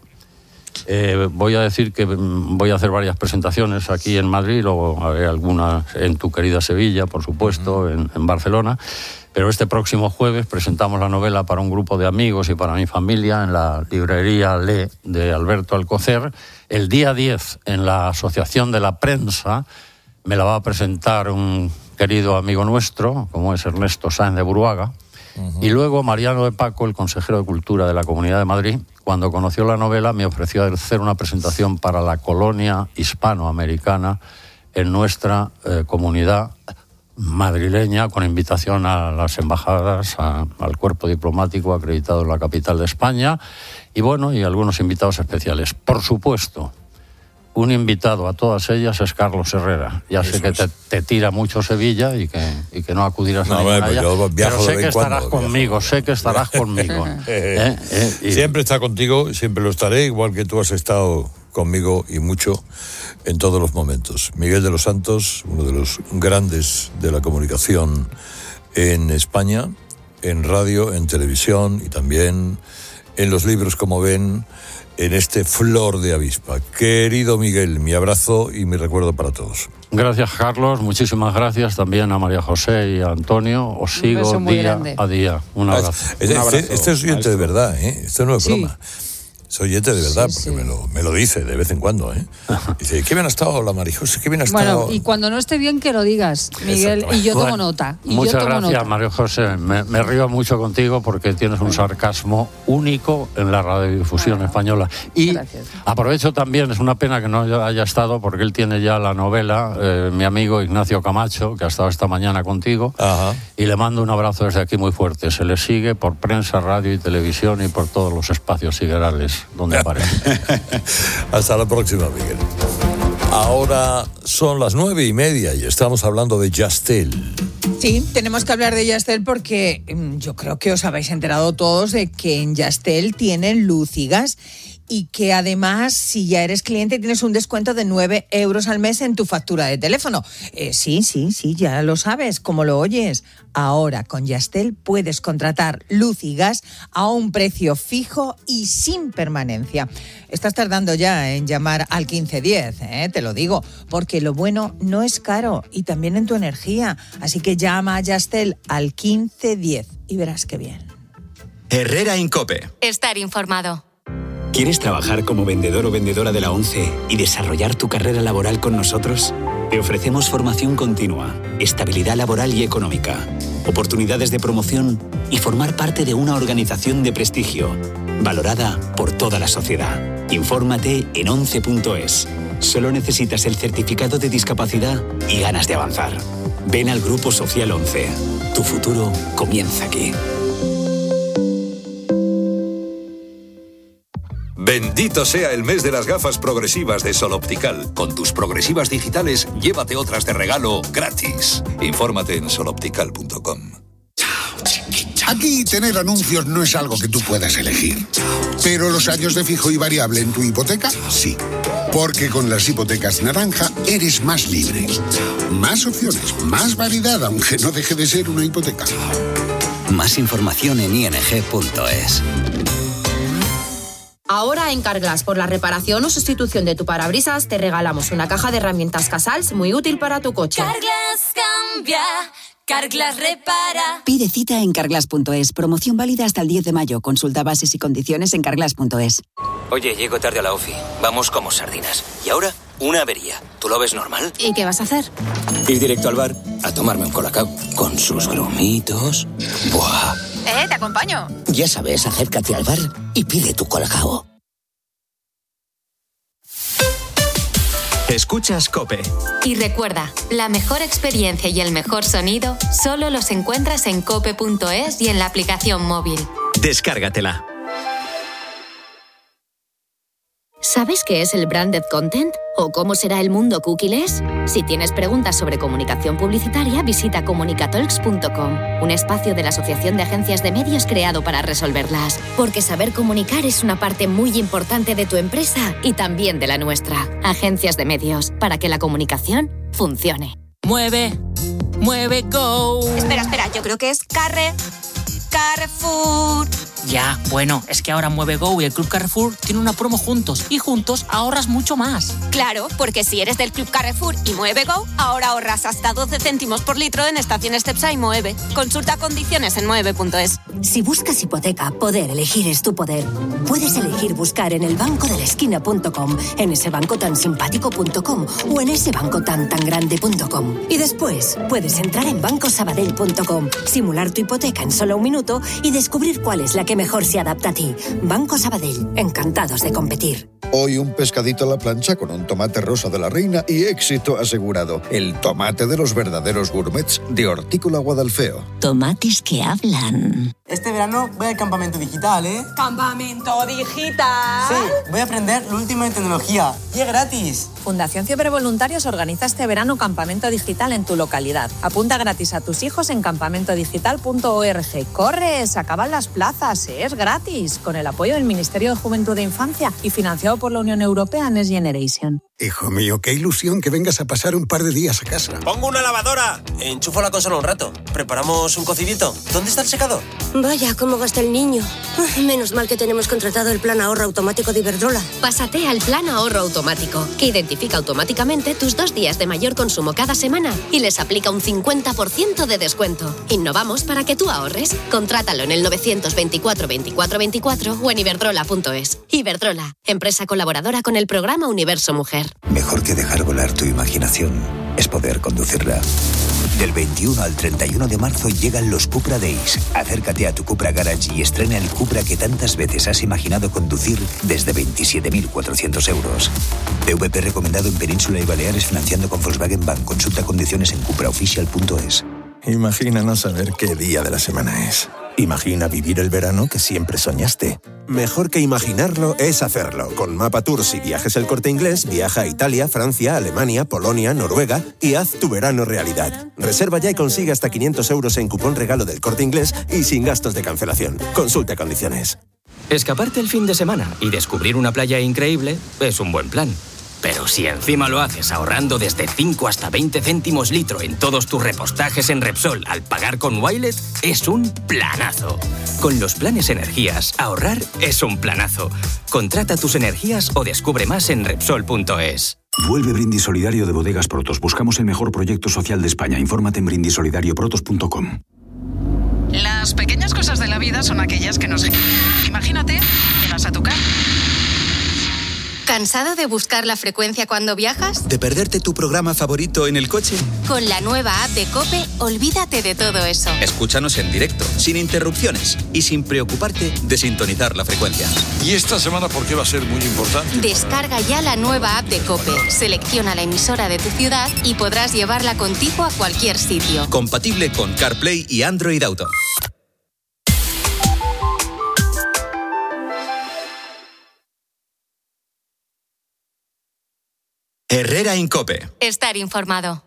eh, voy a decir que voy a hacer varias presentaciones aquí en Madrid, luego haré algunas en tu querida Sevilla, por supuesto, en, en Barcelona. Pero este próximo jueves presentamos la novela para un grupo de amigos y para mi familia en la librería Le de Alberto Alcocer. El día diez, en la Asociación de la Prensa, me la va a presentar un querido amigo nuestro, como es Ernesto Sáenz de Buruaga. Uh-huh. Y luego Mariano de Paco, el consejero de Cultura de la Comunidad de Madrid, cuando conoció la novela, me ofreció hacer una presentación para la colonia hispanoamericana en nuestra eh, comunidad madrileña, con invitación a las embajadas, a, al cuerpo diplomático acreditado en la capital de España, y bueno, y algunos invitados especiales. Por supuesto, un invitado a todas ellas es Carlos Herrera. Ya Eso sé que te, te tira mucho Sevilla y que, y que no acudirás no, a ninguna allá, pero sé que estarás cuando, conmigo, viajo. sé que estarás conmigo. ¿Eh? ¿Eh? Y... Siempre está contigo, siempre lo estaré, igual que tú has estado conmigo y mucho en todos los momentos. Miguel de los Santos, uno de los grandes de la comunicación en España, en radio, en televisión y también en los libros, como ven, en este Flor de Avispa. Querido Miguel, mi abrazo y mi recuerdo para todos. Gracias, Carlos. Muchísimas gracias también a María José y a Antonio. Os sigo día grande. a día. Un abrazo. Este, Un abrazo. este, este es oyente de verdad, ¿eh? Esto no es Sí. broma. Es oyente de verdad, Sí, porque sí. Me, lo, me lo dice de vez en cuando, ¿eh? Dice, qué bien ha estado la María José, qué bien ha estado... Bueno, y cuando no esté bien, que lo digas, Miguel, y yo tomo Bueno, nota. Y Muchas yo tomo gracias, nota. María José. Me, me río mucho contigo porque tienes un sarcasmo único en la radiodifusión española. Y Gracias. aprovecho también, es una pena que no haya estado, porque él tiene ya la novela, eh, mi amigo Ignacio Camacho, que ha estado esta mañana contigo, Ajá. y le mando un abrazo desde aquí muy fuerte. Se le sigue por prensa, radio y televisión y por todos los espacios siderales donde aparece. Hasta la próxima, Miguel. Ahora son las nueve y media y estamos hablando de Yastel. Sí, tenemos que hablar de Yastel porque mm, yo creo que os habéis enterado todos de que en Yastel tienen luz y gas y que además, si ya eres cliente, tienes un descuento de nueve euros al mes en tu factura de teléfono. Eh, sí, sí, sí, ya lo sabes, como lo oyes. Ahora, con Yastel puedes contratar luz y gas a un precio fijo y sin permanencia. Estás tardando ya en llamar al quince diez, ¿eh? Te lo digo, porque lo bueno no es caro y también en tu energía. Así que llama a Yastel al quince diez y verás qué bien. Herrera Incope. Estar informado. ¿Quieres trabajar como vendedor o vendedora de la ONCE y desarrollar tu carrera laboral con nosotros? Te ofrecemos formación continua, estabilidad laboral y económica, oportunidades de promoción y formar parte de una organización de prestigio, valorada por toda la sociedad. Infórmate en once punto es. Solo necesitas el certificado de discapacidad y ganas de avanzar. Ven al Grupo Social once. Tu futuro comienza aquí. Bendito sea el mes de las gafas progresivas de Sol Optical. Con tus progresivas digitales, llévate otras de regalo gratis. Infórmate en sol optical punto com. Aquí tener anuncios no es algo que tú puedas elegir. Pero los años de fijo y variable en tu hipoteca, sí. Porque con las hipotecas naranja eres más libre. Más opciones, más variedad, aunque no deje de ser una hipoteca. Más información en i n g punto es. Ahora en Carglass, por la reparación o sustitución de tu parabrisas, te regalamos una caja de herramientas Casals muy útil para tu coche. Carglass cambia, Carglass repara. Pide cita en carglass punto es. Promoción válida hasta el diez de mayo. Consulta bases y condiciones en carglass punto es. Oye, llego tarde a la ofi. Vamos como sardinas. Y ahora, una avería. ¿Tú lo ves normal? ¿Y qué vas a hacer? Ir directo al bar a tomarme un colacao. Con sus grumitos. ¡Buah! Eh, te acompaño. Ya sabes, acércate al bar y pide tu colacao. Escuchas COPE. Y recuerda, la mejor experiencia y el mejor sonido solo los encuentras en cope punto es y en la aplicación móvil. Descárgatela. ¿Sabes qué es el branded content? ¿O cómo será el mundo cookieless? Si tienes preguntas sobre comunicación publicitaria, visita comunicatalks punto com, un espacio de la Asociación de Agencias de Medios creado para resolverlas. Porque saber comunicar es una parte muy importante de tu empresa y también de la nuestra. Agencias de Medios, para que la comunicación funcione. Mueve, mueve, go. Espera, espera, yo creo que es Carre... Carrefour. Ya, bueno, es que ahora Mueve Go y el Club Carrefour tienen una promo juntos y juntos ahorras mucho más. Claro, porque si eres del Club Carrefour y Mueve Go, ahora ahorras hasta doce céntimos por litro en estaciones Cepsa y Mueve. Consulta condiciones en mueve punto es. Si buscas hipoteca, poder elegir es tu poder. Puedes elegir buscar en el banco de la esquina punto com, en ese banco tan simpático punto com o en ese banco tan tan grande punto com. Y después puedes entrar en banco sabadell punto com, simular tu hipoteca en solo un minuto y descubrir cuál es la que mejor se adapta a ti. Banco Sabadell, encantados de competir. Hoy un pescadito a la plancha con un tomate rosa de la reina y éxito asegurado. El tomate de los verdaderos gourmets de Hortícola Guadalfeo. Tomates que hablan. Este verano voy al campamento digital, ¿eh? ¿Campamento digital? Sí, voy a aprender lo último en tecnología. Y es gratis. Fundación Cibervoluntarios organiza este verano campamento digital en tu localidad. Apunta gratis a tus hijos en campamento digital punto org. ¡Corre! Se acaban las plazas. Es gratis. Con el apoyo del Ministerio de Juventud e Infancia y financiado por la Unión Europea Next Generation. Hijo mío, qué ilusión que vengas a pasar un par de días a casa. Pongo una lavadora. Enchufo la consola un rato. Preparamos un cocidito. ¿Dónde está el secador? Vaya, cómo gasta el niño. Menos mal que tenemos contratado el plan ahorro automático de Iberdrola. Pásate al plan ahorro automático, que identifica automáticamente tus dos días de mayor consumo cada semana y les aplica un cincuenta por ciento de descuento. Innovamos para que tú ahorres. Contrátalo en el novecientos veinticuatro veinticuatro veinticuatro o en iberdrola punto es. Iberdrola, empresa colaboradora con el programa Universo Mujer. Mejor que dejar volar tu imaginación es poder conducirla. Del veintiuno al treinta y uno de marzo llegan los Cupra Days. Acércate a tu Cupra Garage y estrena el Cupra que tantas veces has imaginado conducir desde veintisiete mil cuatrocientos euros. P V P recomendado en Península y Baleares financiando con Volkswagen Bank. Consulta condiciones en cupra oficial punto es. Imagina no saber qué día de la semana es. Imagina vivir el verano que siempre soñaste. Mejor que imaginarlo es hacerlo. Con Mapa Tours y Viajes El Corte Inglés, viaja a Italia, Francia, Alemania, Polonia, Noruega y haz tu verano realidad. Reserva ya y consigue hasta quinientos euros en cupón regalo del Corte Inglés y sin gastos de cancelación. Consulta condiciones. Escaparte el fin de semana y descubrir una playa increíble es un buen plan. Pero si encima lo haces ahorrando desde cinco hasta veinte céntimos litro en todos tus repostajes en Repsol al pagar con Wilet, es un planazo. Con los planes energías, ahorrar es un planazo. Contrata tus energías o descubre más en Repsol punto es. Vuelve Brindis Solidario de Bodegas Protos. Buscamos el mejor proyecto social de España. Infórmate en brindis solidario protos punto com. Las pequeñas cosas de la vida son aquellas que nos... Imagínate, llegas a tu casa. ¿Cansado de buscar la frecuencia cuando viajas? ¿De perderte tu programa favorito en el coche? Con la nueva app de COPE, olvídate de todo eso. Escúchanos en directo, sin interrupciones y sin preocuparte de sintonizar la frecuencia. ¿Y esta semana por qué va a ser muy importante? Descarga ya la nueva app de COPE, selecciona la emisora de tu ciudad y podrás llevarla contigo a cualquier sitio. Compatible con CarPlay y Android Auto. Herrera en COPE. Estar informado.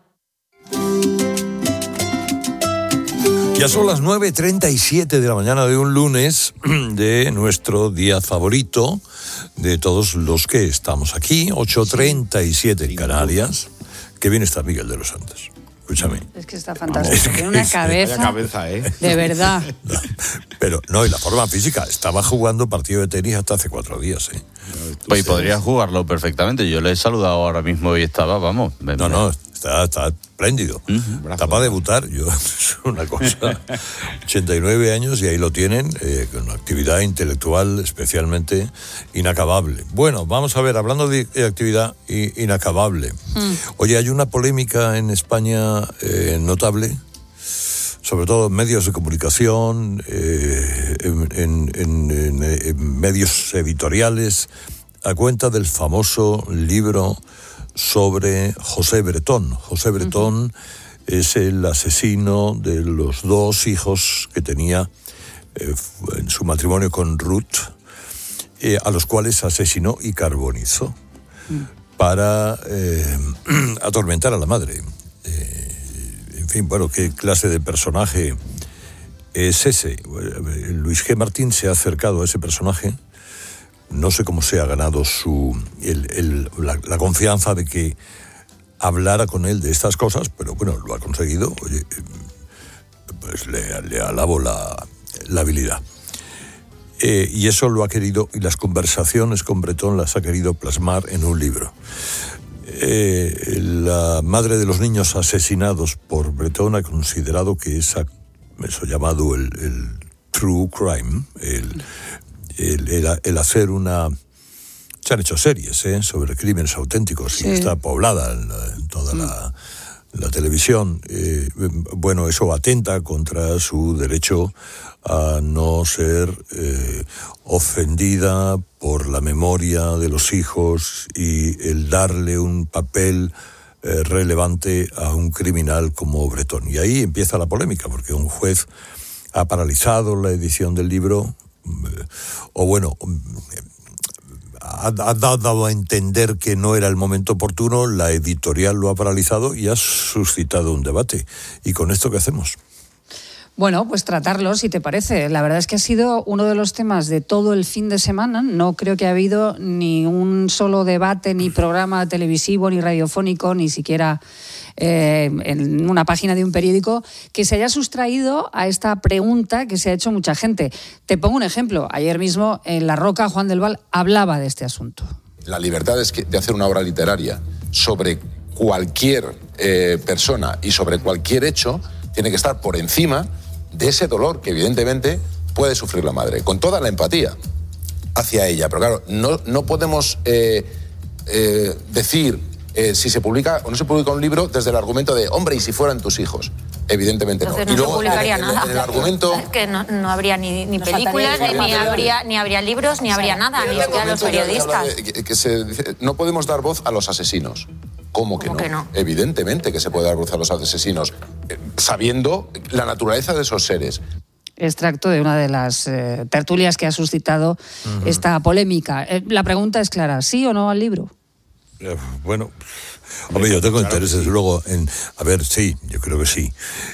Ya son las nueve treinta y siete de la mañana de un lunes de nuestro día favorito de todos los que estamos aquí, ocho treinta y siete en Canarias. Qué bien está Miguel de los Santos. Escúchame. Es que está fantástico. Tiene una cabeza. cabeza, ¿eh? De verdad. No, pero no, y la forma física. Estaba jugando partido de tenis hasta hace cuatro días, ¿eh? Pues podría jugarlo perfectamente. Yo le he saludado ahora mismo y estaba, vamos. Me, no, no, está, está espléndido. Uh-huh. Está para debutar. Yo, es una cosa. ochenta y nueve años y ahí lo tienen, eh, con una actividad intelectual especialmente inacabable. Bueno, vamos a ver, hablando de actividad inacabable. Mm. Oye, hay una polémica en España eh, notable, sobre todo en medios de comunicación, eh, en, en, en, en medios editoriales, a cuenta del famoso libro sobre José Bretón. José Bretón uh-huh. es el asesino de los dos hijos que tenía eh, en su matrimonio con Ruth, eh, a los cuales asesinó y carbonizó uh-huh. para eh, atormentar a la madre. Eh, En fin, bueno, ¿qué clase de personaje es ese? Luis G. Martín se ha acercado a ese personaje. No sé cómo se ha ganado su el, el, la, la confianza de que hablara con él de estas cosas, pero bueno, lo ha conseguido. Oye, pues le, le alabo la, la habilidad. Eh, y eso lo ha querido, y las conversaciones con Bretón las ha querido plasmar en un libro. Eh, la madre de los niños asesinados por Bretón ha considerado que esa, eso llamado el, el true crime, el, el, el, el hacer una... Se han hecho series ¿eh? sobre crímenes auténticos sí. y está poblada en, en toda mm. la, la televisión. Eh, bueno, eso atenta contra su derecho a no ser eh, ofendida por la memoria de los hijos y el darle un papel eh, relevante a un criminal como Bretón. Y ahí empieza la polémica, porque un juez ha paralizado la edición del libro, eh, o bueno, ha, ha dado a entender que no era el momento oportuno, la editorial lo ha paralizado y ha suscitado un debate. ¿Y con esto qué hacemos? Bueno, pues tratarlo, si te parece. La verdad es que ha sido uno de los temas de todo el fin de semana. No creo que ha habido ni un solo debate, ni programa televisivo, ni radiofónico, ni siquiera eh, en una página de un periódico que se haya sustraído a esta pregunta que se ha hecho mucha gente. Te pongo un ejemplo. Ayer mismo en La Roca, Juan del Val hablaba de este asunto. La libertad es que, de hacer una obra literaria sobre cualquier eh, persona y sobre cualquier hecho tiene que estar por encima de ese dolor que evidentemente puede sufrir la madre, con toda la empatía hacia ella. Pero claro, no, no podemos eh, eh, decir eh, si se publica o no se publica un libro desde el argumento de, hombre, ¿y si fueran tus hijos? Evidentemente no. Entonces no. Y luego, se publicaría en, nada. En el argumento... Es que no, no habría ni, ni películas, ni, ni, habría, ni habría libros, ni habría nada, ni siquiera los periodistas. De, que, que se dice, no podemos dar voz a los asesinos. ¿Cómo que, ¿Cómo no? que no? Evidentemente que se puede dar voz a los asesinos, eh, sabiendo la naturaleza de esos seres. Extracto de una de las eh, tertulias que ha suscitado uh-huh. esta polémica. Eh, la pregunta es clara, ¿sí o no al libro? Eh, bueno, hombre, yo tengo claro, intereses sí. luego en... A ver, sí, yo creo que sí.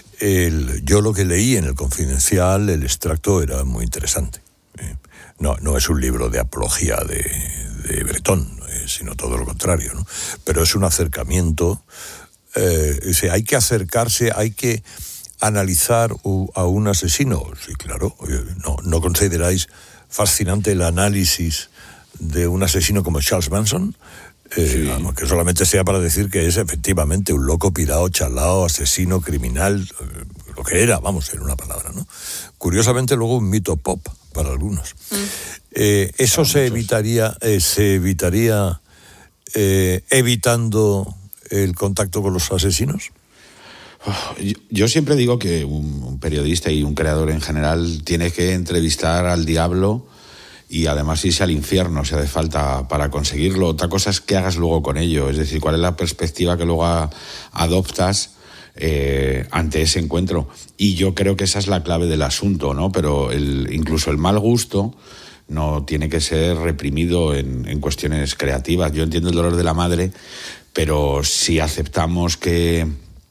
El, yo lo que leí en El Confidencial, el extracto era muy interesante. Eh, no, no es un libro de apología de, de Bretón, sino todo lo contrario, ¿no? Pero es un acercamiento, eh, es decir, hay que acercarse, hay que analizar a un asesino. Sí, claro, no, ¿no consideráis fascinante el análisis de un asesino como Charles Manson? Eh, sí. Que solamente sea para decir que es efectivamente un loco pirado, chalao, asesino, criminal, eh, lo que era, vamos, en una palabra, ¿no? Curiosamente luego un mito pop para algunos. Mm. Eh, eso para se muchos. evitaría, eh, se evitaría eh, evitando el contacto con los asesinos. Yo, yo siempre digo que un, un periodista y un creador en general tiene que entrevistar al diablo y además irse al infierno si hace falta para conseguirlo. Otra cosa es que hagas luego con ello, es decir, cuál es la perspectiva que luego a, adoptas eh, ante ese encuentro. Y yo creo que esa es la clave del asunto, ¿no? Pero el, incluso el mal gusto no tiene que ser reprimido en, en cuestiones creativas. Yo entiendo el dolor de la madre, pero si aceptamos que,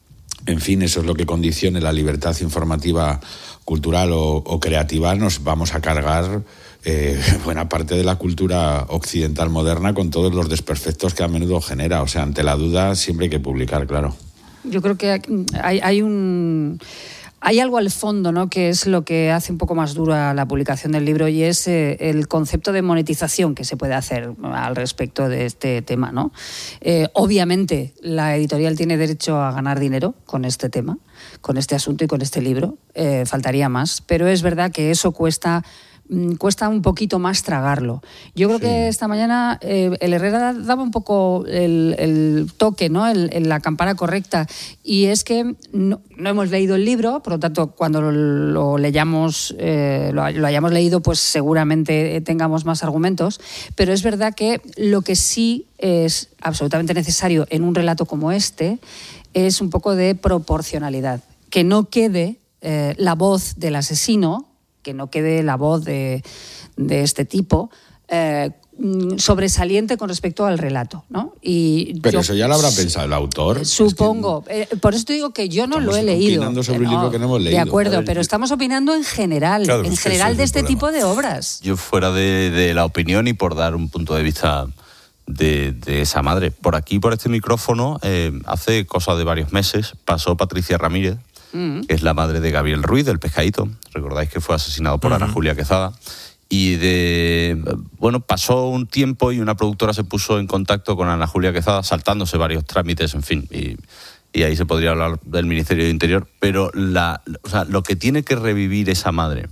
en fin, eso es lo que condicione la libertad informativa, cultural o, o creativa, nos vamos a cargar Eh, buena parte de la cultura occidental moderna con todos los desperfectos que a menudo genera. O sea, ante la duda siempre hay que publicar, claro. Yo creo que hay, hay un... Hay algo al fondo, ¿no?, que es lo que hace un poco más dura la publicación del libro, y es eh, el concepto de monetización que se puede hacer al respecto de este tema, ¿no? Eh, obviamente, la editorial tiene derecho a ganar dinero con este tema, con este asunto y con este libro. Eh, faltaría más. Pero es verdad que eso cuesta... cuesta un poquito más tragarlo. Yo creo sí. que esta mañana eh, el Herrera daba un poco el, el toque, ¿no?, el, el, la campana correcta, y es que no, no hemos leído el libro, por lo tanto, cuando lo, lo leyamos, eh, lo, lo hayamos leído, pues seguramente tengamos más argumentos, pero es verdad que lo que sí es absolutamente necesario en un relato como este es un poco de proporcionalidad, que no quede eh, la voz del asesino, que no quede la voz de, de este tipo eh, sobresaliente con respecto al relato, ¿no? Y Pero yo, eso ya lo habrá pensado el autor. Supongo. Es que, eh, por eso te digo que yo no lo he leído. Estamos opinando sobre un libro que no hemos leído. De acuerdo, pero estamos opinando en general, claro, en general de este problema. tipo de obras. Yo fuera de, de la opinión y por dar un punto de vista de, de esa madre. Por aquí, por este micrófono, eh, hace cosa de varios meses, pasó Patricia Ramírez, que es la madre de Gabriel Ruiz, del Pescadito. Recordáis que fue asesinado por uh-huh. Ana Julia Quezada. Y de bueno, pasó un tiempo y una productora se puso en contacto con Ana Julia Quezada, saltándose varios trámites, en fin. Y, y ahí se podría hablar del Ministerio de Interior. Pero la, o sea, lo que tiene que revivir esa madre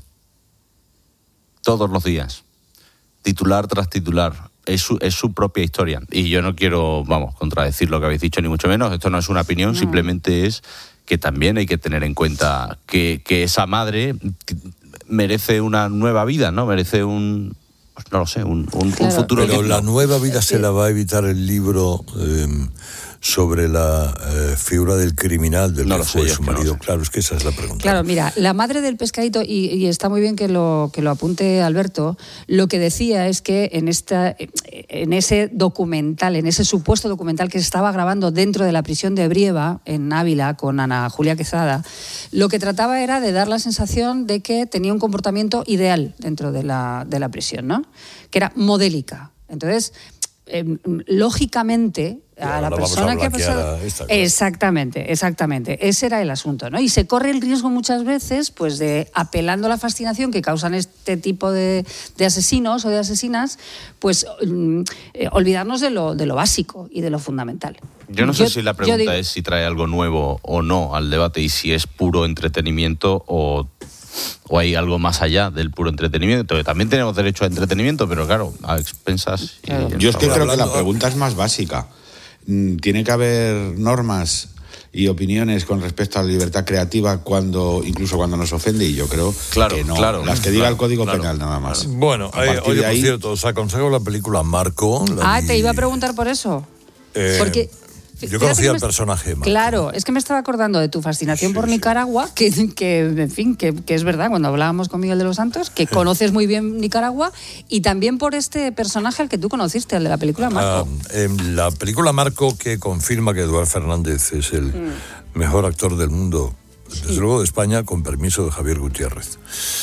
todos los días, titular tras titular, es su, es su propia historia. Y yo no quiero, vamos, contradecir lo que habéis dicho, ni mucho menos. Esto no es una opinión, no. simplemente es que también hay que tener en cuenta que, que esa madre merece una nueva vida, ¿no? Merece un, no lo sé, un, un, claro, un futuro. Pero que la nueva vida se la va a evitar el libro eh, sobre la eh, figura del criminal, del No que lo fue sé yo, su que no marido. lo sé. Claro, es que esa es la pregunta. Claro, mira, la madre del pescadito, y, y está muy bien que lo, que lo apunte Alberto, lo que decía es que en, esta, en ese documental, en ese supuesto documental que se estaba grabando dentro de la prisión de Brieva, en Ávila, con Ana Julia Quezada, lo que trataba era de dar la sensación de que tenía un comportamiento ideal dentro de la, de la prisión, ¿no? Que era modélica. Entonces, eh, lógicamente, a la persona que ha pasado... Esta, claro. Exactamente, exactamente. Ese era el asunto, ¿no? Y se corre el riesgo muchas veces, pues, de, apelando a la fascinación que causan este tipo de, de asesinos o de asesinas, pues, eh, olvidarnos de lo, de lo básico y de lo fundamental. Yo no sé Yo- si la yo pregunta digo- es si trae algo nuevo o no al debate y si es puro entretenimiento o, o hay algo más allá del puro entretenimiento. Que también tenemos derecho a entretenimiento, pero claro, a expensas. Y en Yo es que favor. creo que la pregunta es más básica. Mm, Tiene que haber normas y opiniones con respecto a la libertad creativa cuando incluso cuando nos ofende, y yo creo Claro, que no. claro, Las que diga claro, el Código claro, Penal nada más. Bueno, A eh, partir oye, de ahí- por cierto, os aconsejo la película Marco. la Ah, vi- te iba a preguntar por eso. eh, Porque... yo Fíjate conocía que al me- personaje de Marco. Claro, es que me estaba acordando de tu fascinación por Nicaragua, que, que en fin, que, que es verdad, cuando hablábamos con Miguel de los Santos, que conoces muy bien Nicaragua, y también por este personaje al que tú conociste, el de la película Marco. Ah, en la película Marco, que confirma que Eduard Fernández es el Mm. mejor actor del mundo, desde luego de España, con permiso de Javier Gutiérrez.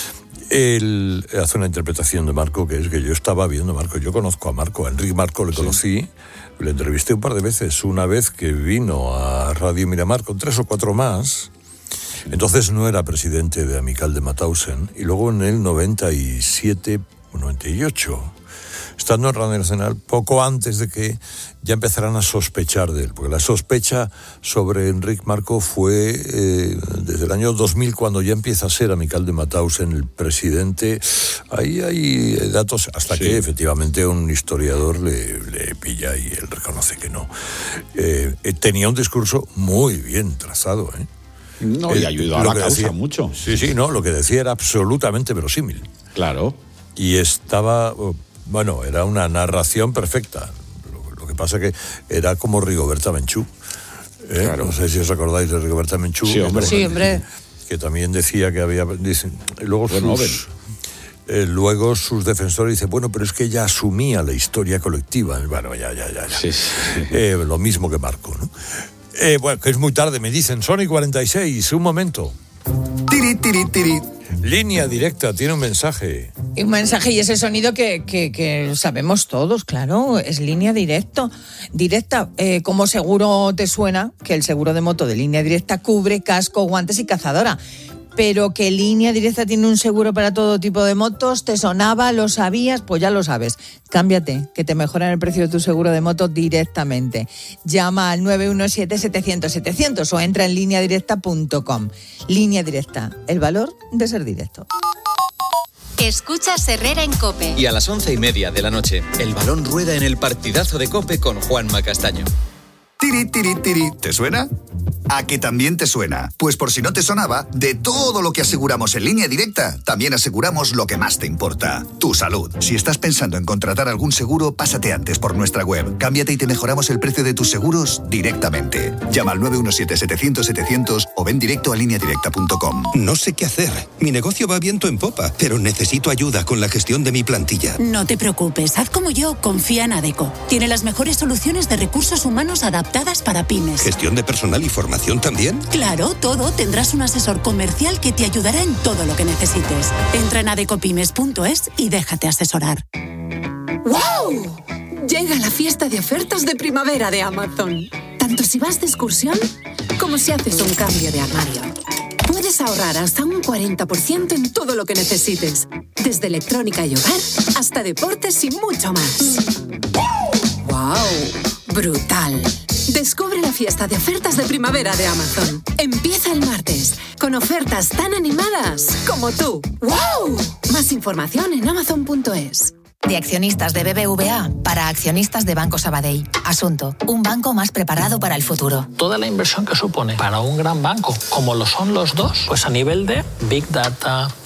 Él hace una interpretación de Marco, que es que yo estaba viendo a Marco. Yo conozco a Marco, a Enrique Marco le conocí, le entrevisté un par de veces. Una vez que vino a Radio Miramar con tres o cuatro más. Entonces no era presidente de Amical de Mauthausen. Y luego en el noventa y siete, noventa y ocho, estando en Radio Nacional, poco antes de que ya empezaran a sospechar de él. Porque la sospecha sobre Enrique Marco fue eh, desde el año dos mil, cuando ya empieza a ser Amical de Mauthausen el presidente. Ahí hay datos hasta Sí. que efectivamente un historiador le, le pilla y él reconoce que no. Eh, eh, tenía un discurso muy bien trazado, ¿eh? No, y Eh, ayudó a lo la que causa decía- mucho. Sí, sí, no, lo que decía era absolutamente verosímil. Claro. Y estaba, bueno, era una narración perfecta. Lo, lo que pasa que era como Rigoberta Menchú. ¿eh? Claro. No sé si os acordáis de Rigoberta Menchú. Sí, hombre. Sí, hombre. Que también decía que había... Dicen, y luego Bueno, sus... eh, luego sus defensores dicen, bueno, pero es que ella asumía la historia colectiva. Bueno, ya, ya, ya. ya. Sí, sí. Eh, lo mismo que Marco, ¿no? Eh, bueno, que es muy tarde, me dicen. Sony cuarenta y seis, un momento. Tiri, tiri, tiri. Línea directa, tiene un mensaje. Y un mensaje y ese sonido que, que, que sabemos todos, claro, es línea directo, directa. Eh, como seguro te suena que el seguro de moto de Línea Directa cubre casco, guantes y cazadora. Pero que Línea Directa tiene un seguro para todo tipo de motos, ¿te sonaba? ¿Lo sabías? Pues ya lo sabes. Cámbiate, que te mejoran el precio de tu seguro de moto directamente. Llama al nueve uno siete, setecientos, setecientos o entra en línea directa punto com. Línea Directa, el valor de ser directo. Escuchas Herrera en COPE. Y a las once y media de la noche, el balón rueda en el partidazo de COPE con Juanma Castaño. Tiri, tiri, tiri. ¿Te suena? ¿A que también te suena? Pues por si no te sonaba, de todo lo que aseguramos en Línea Directa, también aseguramos lo que más te importa, tu salud. Si estás pensando en contratar algún seguro, pásate antes por nuestra web. Cámbiate y te mejoramos el precio de tus seguros directamente. Llama al nueve uno siete, setecientos, setecientos o ven directo a línea directa punto com. No sé qué hacer. Mi negocio va viento en popa, pero necesito ayuda con la gestión de mi plantilla. No te preocupes, haz como yo, confía en Adecco. Tiene las mejores soluciones de recursos humanos adaptadas para pymes. ¿Gestión de personal y formación también? Claro, todo. Tendrás un asesor comercial que te ayudará en todo lo que necesites. Entra en adecopymes punto es y déjate asesorar. ¡Wow! Llega la fiesta de ofertas de primavera de Amazon. Tanto si vas de excursión como si haces un cambio de armario. Puedes ahorrar hasta un cuarenta por ciento en todo lo que necesites. Desde electrónica y hogar hasta deportes y mucho más. ¡Wow! ¡Brutal! Descubre la fiesta de ofertas de primavera de Amazon. Empieza el martes, con ofertas tan animadas como tú. ¡Wow! Más información en amazon punto es. De accionistas de B B V A para accionistas de Banco Sabadell. Asunto: un banco más preparado para el futuro. Toda la inversión que supone para un gran banco, como lo son los dos, pues a nivel de Big Data,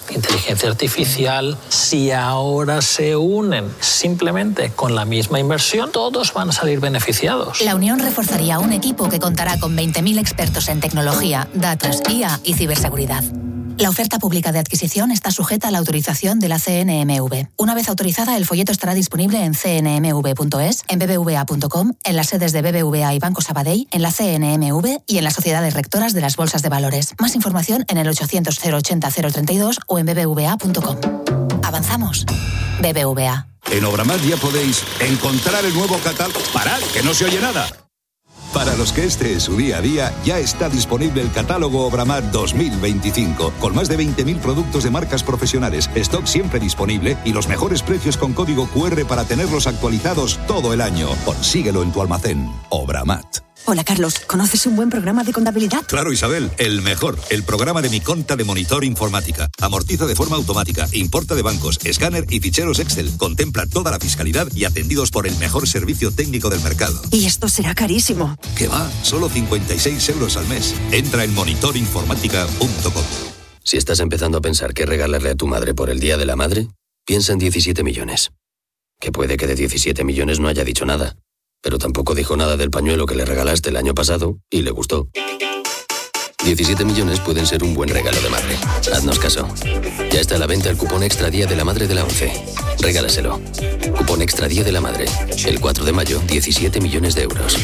inteligencia artificial, si ahora se unen simplemente con la misma inversión, todos van a salir beneficiados. La unión reforzaría un equipo que contará con veinte mil expertos en tecnología, datos, I A y ciberseguridad. La oferta pública de adquisición está sujeta a la autorización de la C N M V. Una vez autorizada, el folleto estará disponible en c n m v punto es, en b b v a punto com, en las sedes de B B V A y Banco Sabadell, en la C N M V y en las sociedades rectoras de las bolsas de valores. Más información en el ochocientos cero ochenta cero treinta y dos o en b b v a punto com. Avanzamos. B B V A. En Obramat ya podéis encontrar el nuevo catálogo. ¡Parad, que no se oye nada! Para los que este es su día a día, ya está disponible el catálogo Obramat dos mil veinticinco, con más de veinte mil productos de marcas profesionales, stock siempre disponible y los mejores precios con código cu erre para tenerlos actualizados todo el año. Consíguelo en tu almacén. Obramat. Hola, Carlos. ¿Conoces un buen programa de contabilidad? Claro, Isabel, el mejor. El programa de Mi Conta de Monitor Informática. Amortiza de forma automática, importa de bancos, escáner y ficheros Excel. Contempla toda la fiscalidad y atendidos por el mejor servicio técnico del mercado. Y esto será carísimo. ¿Qué va? Solo cincuenta y seis euros al mes. Entra en monitor informática punto com. Si estás empezando a pensar qué regalarle a tu madre por el Día de la Madre, piensa en diecisiete millones. Que puede que de diecisiete millones no haya dicho nada. Pero tampoco dijo nada del pañuelo que le regalaste el año pasado y le gustó. diecisiete millones pueden ser un buen regalo de madre. Haznos caso. Ya está a la venta el cupón Extra Día de la Madre de la ONCE. Regálaselo. Cupón Extra Día de la Madre. El cuatro de mayo, diecisiete millones de euros.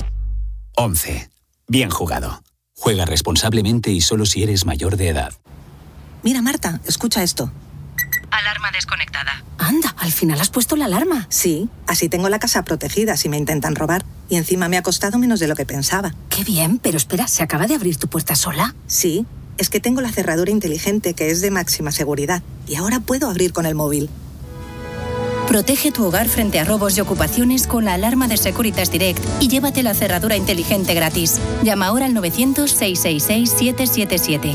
ONCE. Bien jugado. Juega responsablemente y solo si eres mayor de edad. Mira, Marta, escucha esto. Alarma desconectada. Anda, al final has puesto la alarma. Sí, así tengo la casa protegida si me intentan robar. Y encima me ha costado menos de lo que pensaba. Qué bien, pero espera, ¿se acaba de abrir tu puerta sola? Sí, es que tengo la cerradura inteligente que es de máxima seguridad. Y ahora puedo abrir con el móvil. Protege tu hogar frente a robos y ocupaciones con la alarma de Securitas Direct y llévate la cerradura inteligente gratis. Llama ahora al novecientos, seiscientos sesenta y seis, setecientos setenta y siete.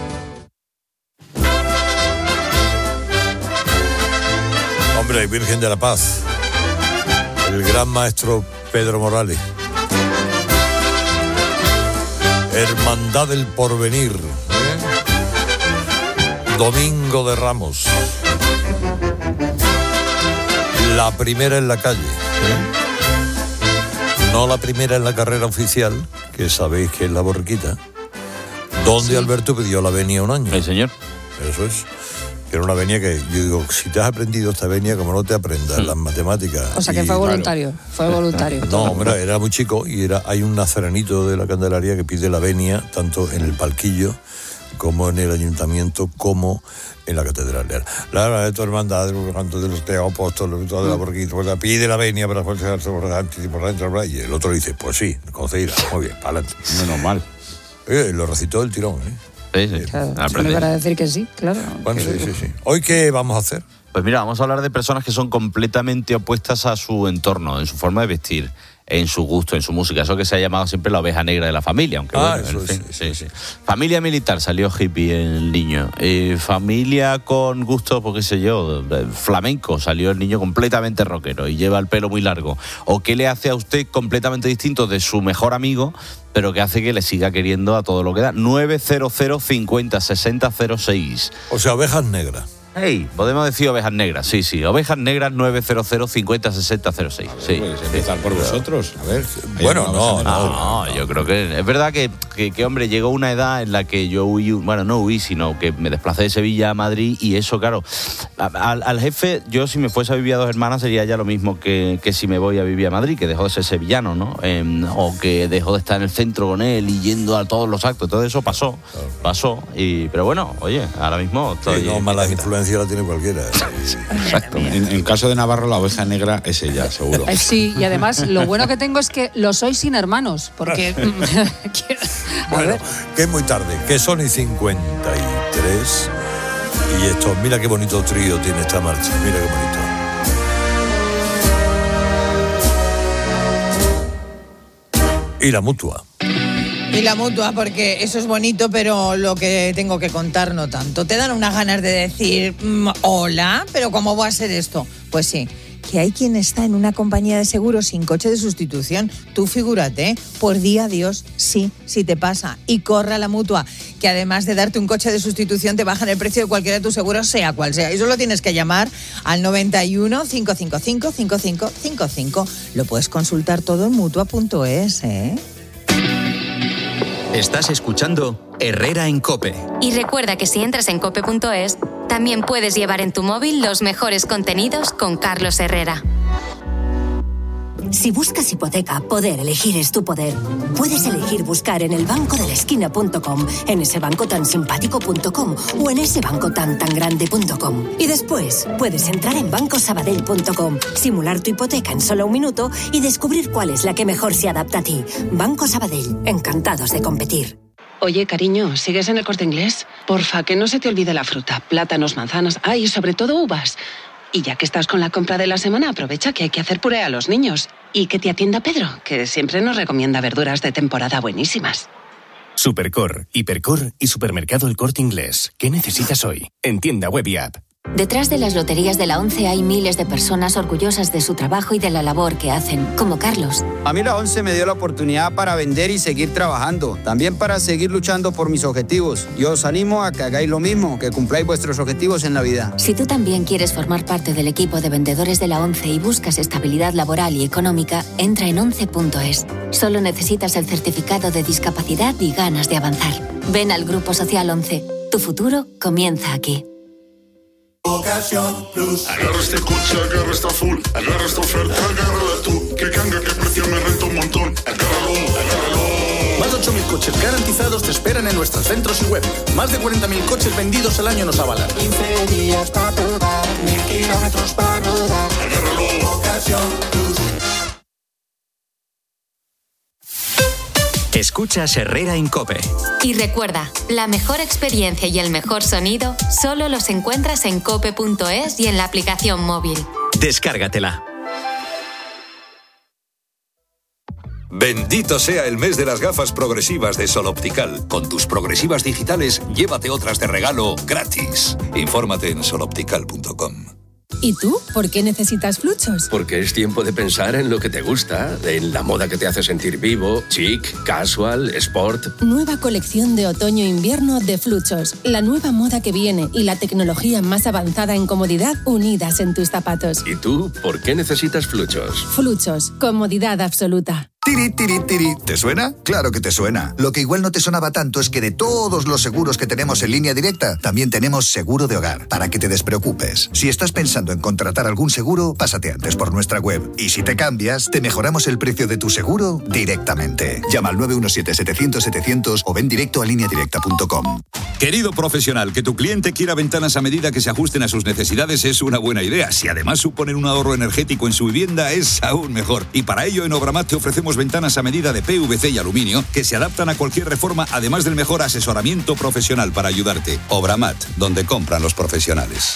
Hombre, Virgen de la Paz, el gran maestro Pedro Morales, Hermandad del Porvenir, ¿eh? Domingo de Ramos, la primera en la calle, ¿eh? No la primera en la carrera oficial, que sabéis que es la Borriquita, donde sí. Alberto pidió la venia un año. Sí, señor. Eso es. Era una venia que, yo digo, si te has aprendido esta venia, como no te aprendas mm. las matemáticas. O sea, que y, fue voluntario, claro, fue voluntario. No, hombre, era muy chico y era hay un nazarenito de la Candelaria que pide la venia, tanto en el palquillo, como en el ayuntamiento, como en la catedral. La verdad de tu hermandad, de los cantos de los apóstoles, de la Borriquita, pues, pide la venia para fortalecerse por delante y por dentro. Y el otro dice, pues sí, concedida, muy bien, para adelante. Menos mal. Oye, lo recitó el tirón, ¿eh? Sí, sí. Claro, me van a decir que sí, claro. Bueno, sí, sí, sí. ¿Hoy qué vamos a hacer? Pues mira, vamos a hablar de personas que son completamente opuestas a su entorno, en su forma de vestir, en su gusto, en su música. Eso que se ha llamado siempre la oveja negra de la familia, aunque ah, bueno, eso en fin, es, sí, sí. Familia militar, salió hippie el niño. Eh, familia con gusto, pues qué sé yo, flamenco, salió el niño completamente rockero y lleva el pelo muy largo. ¿O qué le hace a usted completamente distinto de su mejor amigo, pero que hace que le siga queriendo a todo lo que da? nueve cero cero, cincuenta, sesenta, cero seis. O sea, ovejas negras. Hey, podemos decir ovejas negras, sí, sí. Ovejas negras nueve cero cero, cincuenta, sesenta, cero seis. Sí, pues empezar por vosotros. A ver. Bueno, no, no, no, no, yo creo que es verdad que, que, que, hombre, llegó una edad en la que yo huí, bueno, no huí, sino que me desplacé de Sevilla a Madrid y eso, claro, al, al jefe, yo si me fuese a vivir a Dos Hermanas sería ya lo mismo que, que si me voy a vivir a Madrid, que dejo de ser sevillano, ¿no? Eh, o que dejo de estar en el centro con él y yendo a todos los actos. Todo eso pasó, pasó. Y, pero bueno, oye, ahora mismo estoy... Sí, no, malas influencias la tiene cualquiera. Exacto. En, en caso de Navarro, la oveja negra es ella, seguro. Sí, y además lo bueno que tengo es que lo soy sin hermanos, porque... Bueno, que es muy tarde, que son y cincuenta y tres. Y esto, mira qué bonito trío tiene esta marcha, mira qué bonito. Y la Mutua. Y la Mutua, porque eso es bonito, pero lo que tengo que contar no tanto. Te dan unas ganas de decir, mmm, hola, pero ¿cómo va a ser esto? Pues sí, que hay quien está en una compañía de seguros sin coche de sustitución. Tú figúrate, por día Dios, sí, sí te pasa. Y corre a la Mutua, que además de darte un coche de sustitución te bajan el precio de cualquiera de tus seguros, sea cual sea. Y solo tienes que llamar al noventa y uno, cinco cinco cinco, cinco cinco cinco cinco. Lo puedes consultar todo en mutua punto es, ¿eh? Estás escuchando Herrera en COPE. Y recuerda que si entras en cope punto es, también puedes llevar en tu móvil los mejores contenidos con Carlos Herrera. Si buscas hipoteca, poder elegir es tu poder. Puedes elegir buscar en el banco de la esquina punto com, en ese banco tan simpático punto com o en ese banco tan tan grande punto com. Y después puedes entrar en banco sabadell punto com, simular tu hipoteca en solo un minuto y descubrir cuál es la que mejor se adapta a ti. Banco Sabadell, encantados de competir. Oye, cariño, ¿sigues en el Corte Inglés? Porfa, que no se te olvide la fruta, plátanos, manzanas, ah, y sobre todo uvas. Y ya que estás con la compra de la semana, aprovecha que hay que hacer puré a los niños. Y que te atienda Pedro, que siempre nos recomienda verduras de temporada buenísimas. Supercor, Hipercor y Supermercado El Corte Inglés. ¿Qué necesitas hoy? En tienda web y app. Detrás de las loterías de la ONCE hay miles de personas orgullosas de su trabajo y de la labor que hacen, como Carlos. A mí la ONCE me dio la oportunidad para vender y seguir trabajando, también para seguir luchando por mis objetivos. Yo os animo a que hagáis lo mismo, que cumpláis vuestros objetivos en la vida. Si tú también quieres formar parte del equipo de vendedores de la ONCE y buscas estabilidad laboral y económica, entra en once punto es. Solo necesitas el certificado de discapacidad y ganas de avanzar. Ven al Grupo Social ONCE. Tu futuro comienza aquí. Ocasión Plus. Agarra este coche, agarra esta full, agarra esta oferta, agárrala tú. Que canga, que precio me renta un montón. Agárralo, agárralo. Más de ocho mil coches garantizados te esperan en nuestros centros y web. Más de cuarenta mil coches vendidos al año nos avalan. quince días para probar, mil kilómetros para rodar. Agárralo, Ocasión Plus. Escuchas Herrera en COPE. Y recuerda, la mejor experiencia y el mejor sonido solo los encuentras en cope punto es y en la aplicación móvil. Descárgatela. Bendito sea el mes de las gafas progresivas de Sol Optical. Con tus progresivas digitales, llévate otras de regalo gratis. Infórmate en sol optical punto com. ¿Y tú? ¿Por qué necesitas Fluchos? Porque es tiempo de pensar en lo que te gusta, en la moda que te hace sentir vivo, chic, casual, sport. Nueva colección de otoño-invierno de Fluchos. La nueva moda que viene y la tecnología más avanzada en comodidad unidas en tus zapatos. ¿Y tú? ¿Por qué necesitas Fluchos? Fluchos. Comodidad absoluta. Tiri, tiri, tiri. ¿Te suena? Claro que te suena. Lo que igual no te sonaba tanto es que de todos los seguros que tenemos en Línea Directa, también tenemos seguro de hogar, para que te despreocupes. Si estás pensando en contratar algún seguro, pásate antes por nuestra web. Y si te cambias, te mejoramos el precio de tu seguro directamente. Llama al nueve uno siete, setecientos, setecientos o ven directo a línea directa punto com. Querido profesional, que tu cliente quiera ventanas a medida que se ajusten a sus necesidades es una buena idea. Si además suponen un ahorro energético en su vivienda, es aún mejor. Y para ello, en Obramat te ofrecemos ventanas a medida de P V C y aluminio que se adaptan a cualquier reforma, además del mejor asesoramiento profesional para ayudarte. Obramat, donde compran los profesionales.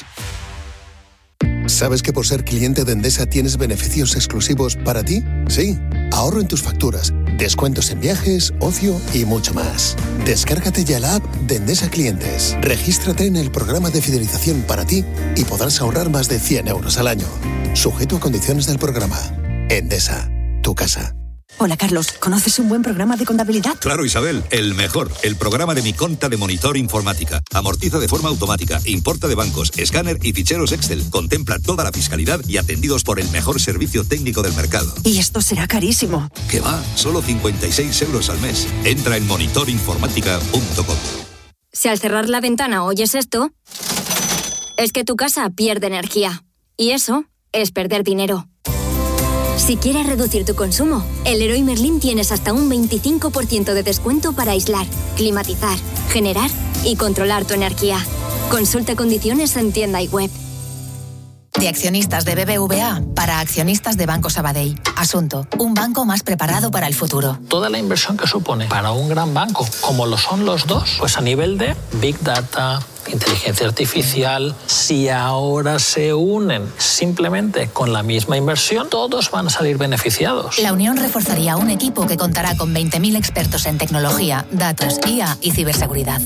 ¿Sabes que por ser cliente de Endesa tienes beneficios exclusivos para ti? Sí, ahorro en tus facturas, descuentos en viajes, ocio y mucho más. Descárgate ya la app de Endesa Clientes. Regístrate en el programa de fidelización para ti y podrás ahorrar más de cien euros al año. Sujeto a condiciones del programa. Endesa, tu casa. Hola, Carlos. ¿Conoces un buen programa de contabilidad? Claro, Isabel, el mejor. El programa de Mi Conta de Monitor Informática. Amortiza de forma automática, importa de bancos, escáner y ficheros Excel. Contempla toda la fiscalidad y atendidos por el mejor servicio técnico del mercado. Y esto será carísimo. ¿Qué va? Solo cincuenta y seis euros al mes. Entra en monitor informática punto com. Si al cerrar la ventana oyes esto, es que tu casa pierde energía. Y eso es perder dinero. Si quieres reducir tu consumo, en Leroy Merlin tienes hasta un veinticinco por ciento de descuento para aislar, climatizar, generar y controlar tu energía. Consulta condiciones en tienda y web. De accionistas de B B V A para accionistas de Banco Sabadell. Asunto: un banco más preparado para el futuro. Toda la inversión que supone para un gran banco, como lo son los dos, pues a nivel de Big Data, inteligencia artificial, si ahora se unen simplemente con la misma inversión, todos van a salir beneficiados. La unión reforzaría un equipo que contará con veinte mil expertos en tecnología, datos, I A y ciberseguridad.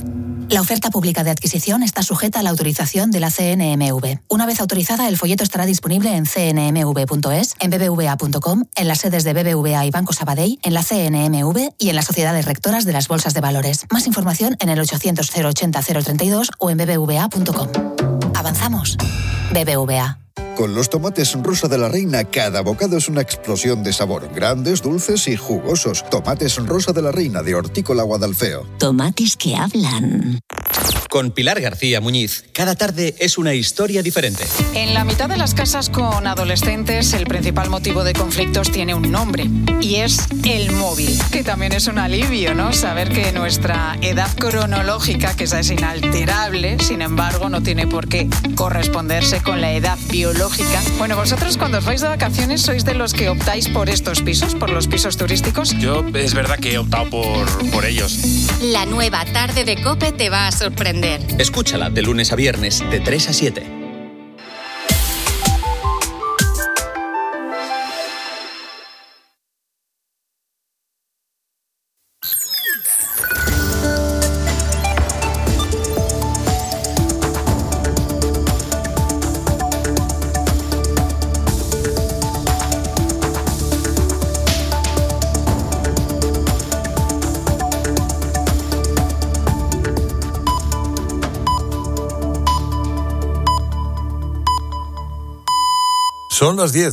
La oferta pública de adquisición está sujeta a la autorización de la C N M V. Una vez autorizada, el folleto estará disponible en c n m v punto es, en b b v a punto com, en las sedes de B B V A y Banco Sabadell, en la C N M V y en las sociedades rectoras de las bolsas de valores. Más información en el ochocientos cero ochenta cero treinta y dos o en b b v a punto com. Avanzamos. B B V A. Con los tomates Rosa de la Reina, cada bocado es una explosión de sabor. Grandes, dulces y jugosos. Tomates Rosa de la Reina de Hortícola Guadalfeo. Tomates que hablan. Con Pilar García Muñiz, cada tarde es una historia diferente. En la mitad de las casas con adolescentes, el principal motivo de conflictos tiene un nombre, y es el móvil. Que también es un alivio, ¿no? Saber que nuestra edad cronológica, que esa es inalterable, sin embargo, no tiene por qué corresponderse con la edad biológica. Bueno, vosotros cuando os vais de vacaciones, ¿sois de los que optáis por estos pisos, por los pisos turísticos? Yo es verdad que he optado por, por ellos. La nueva tarde de COPE te va a sorprender. Escúchala de lunes a viernes de tres a siete. Son las diez.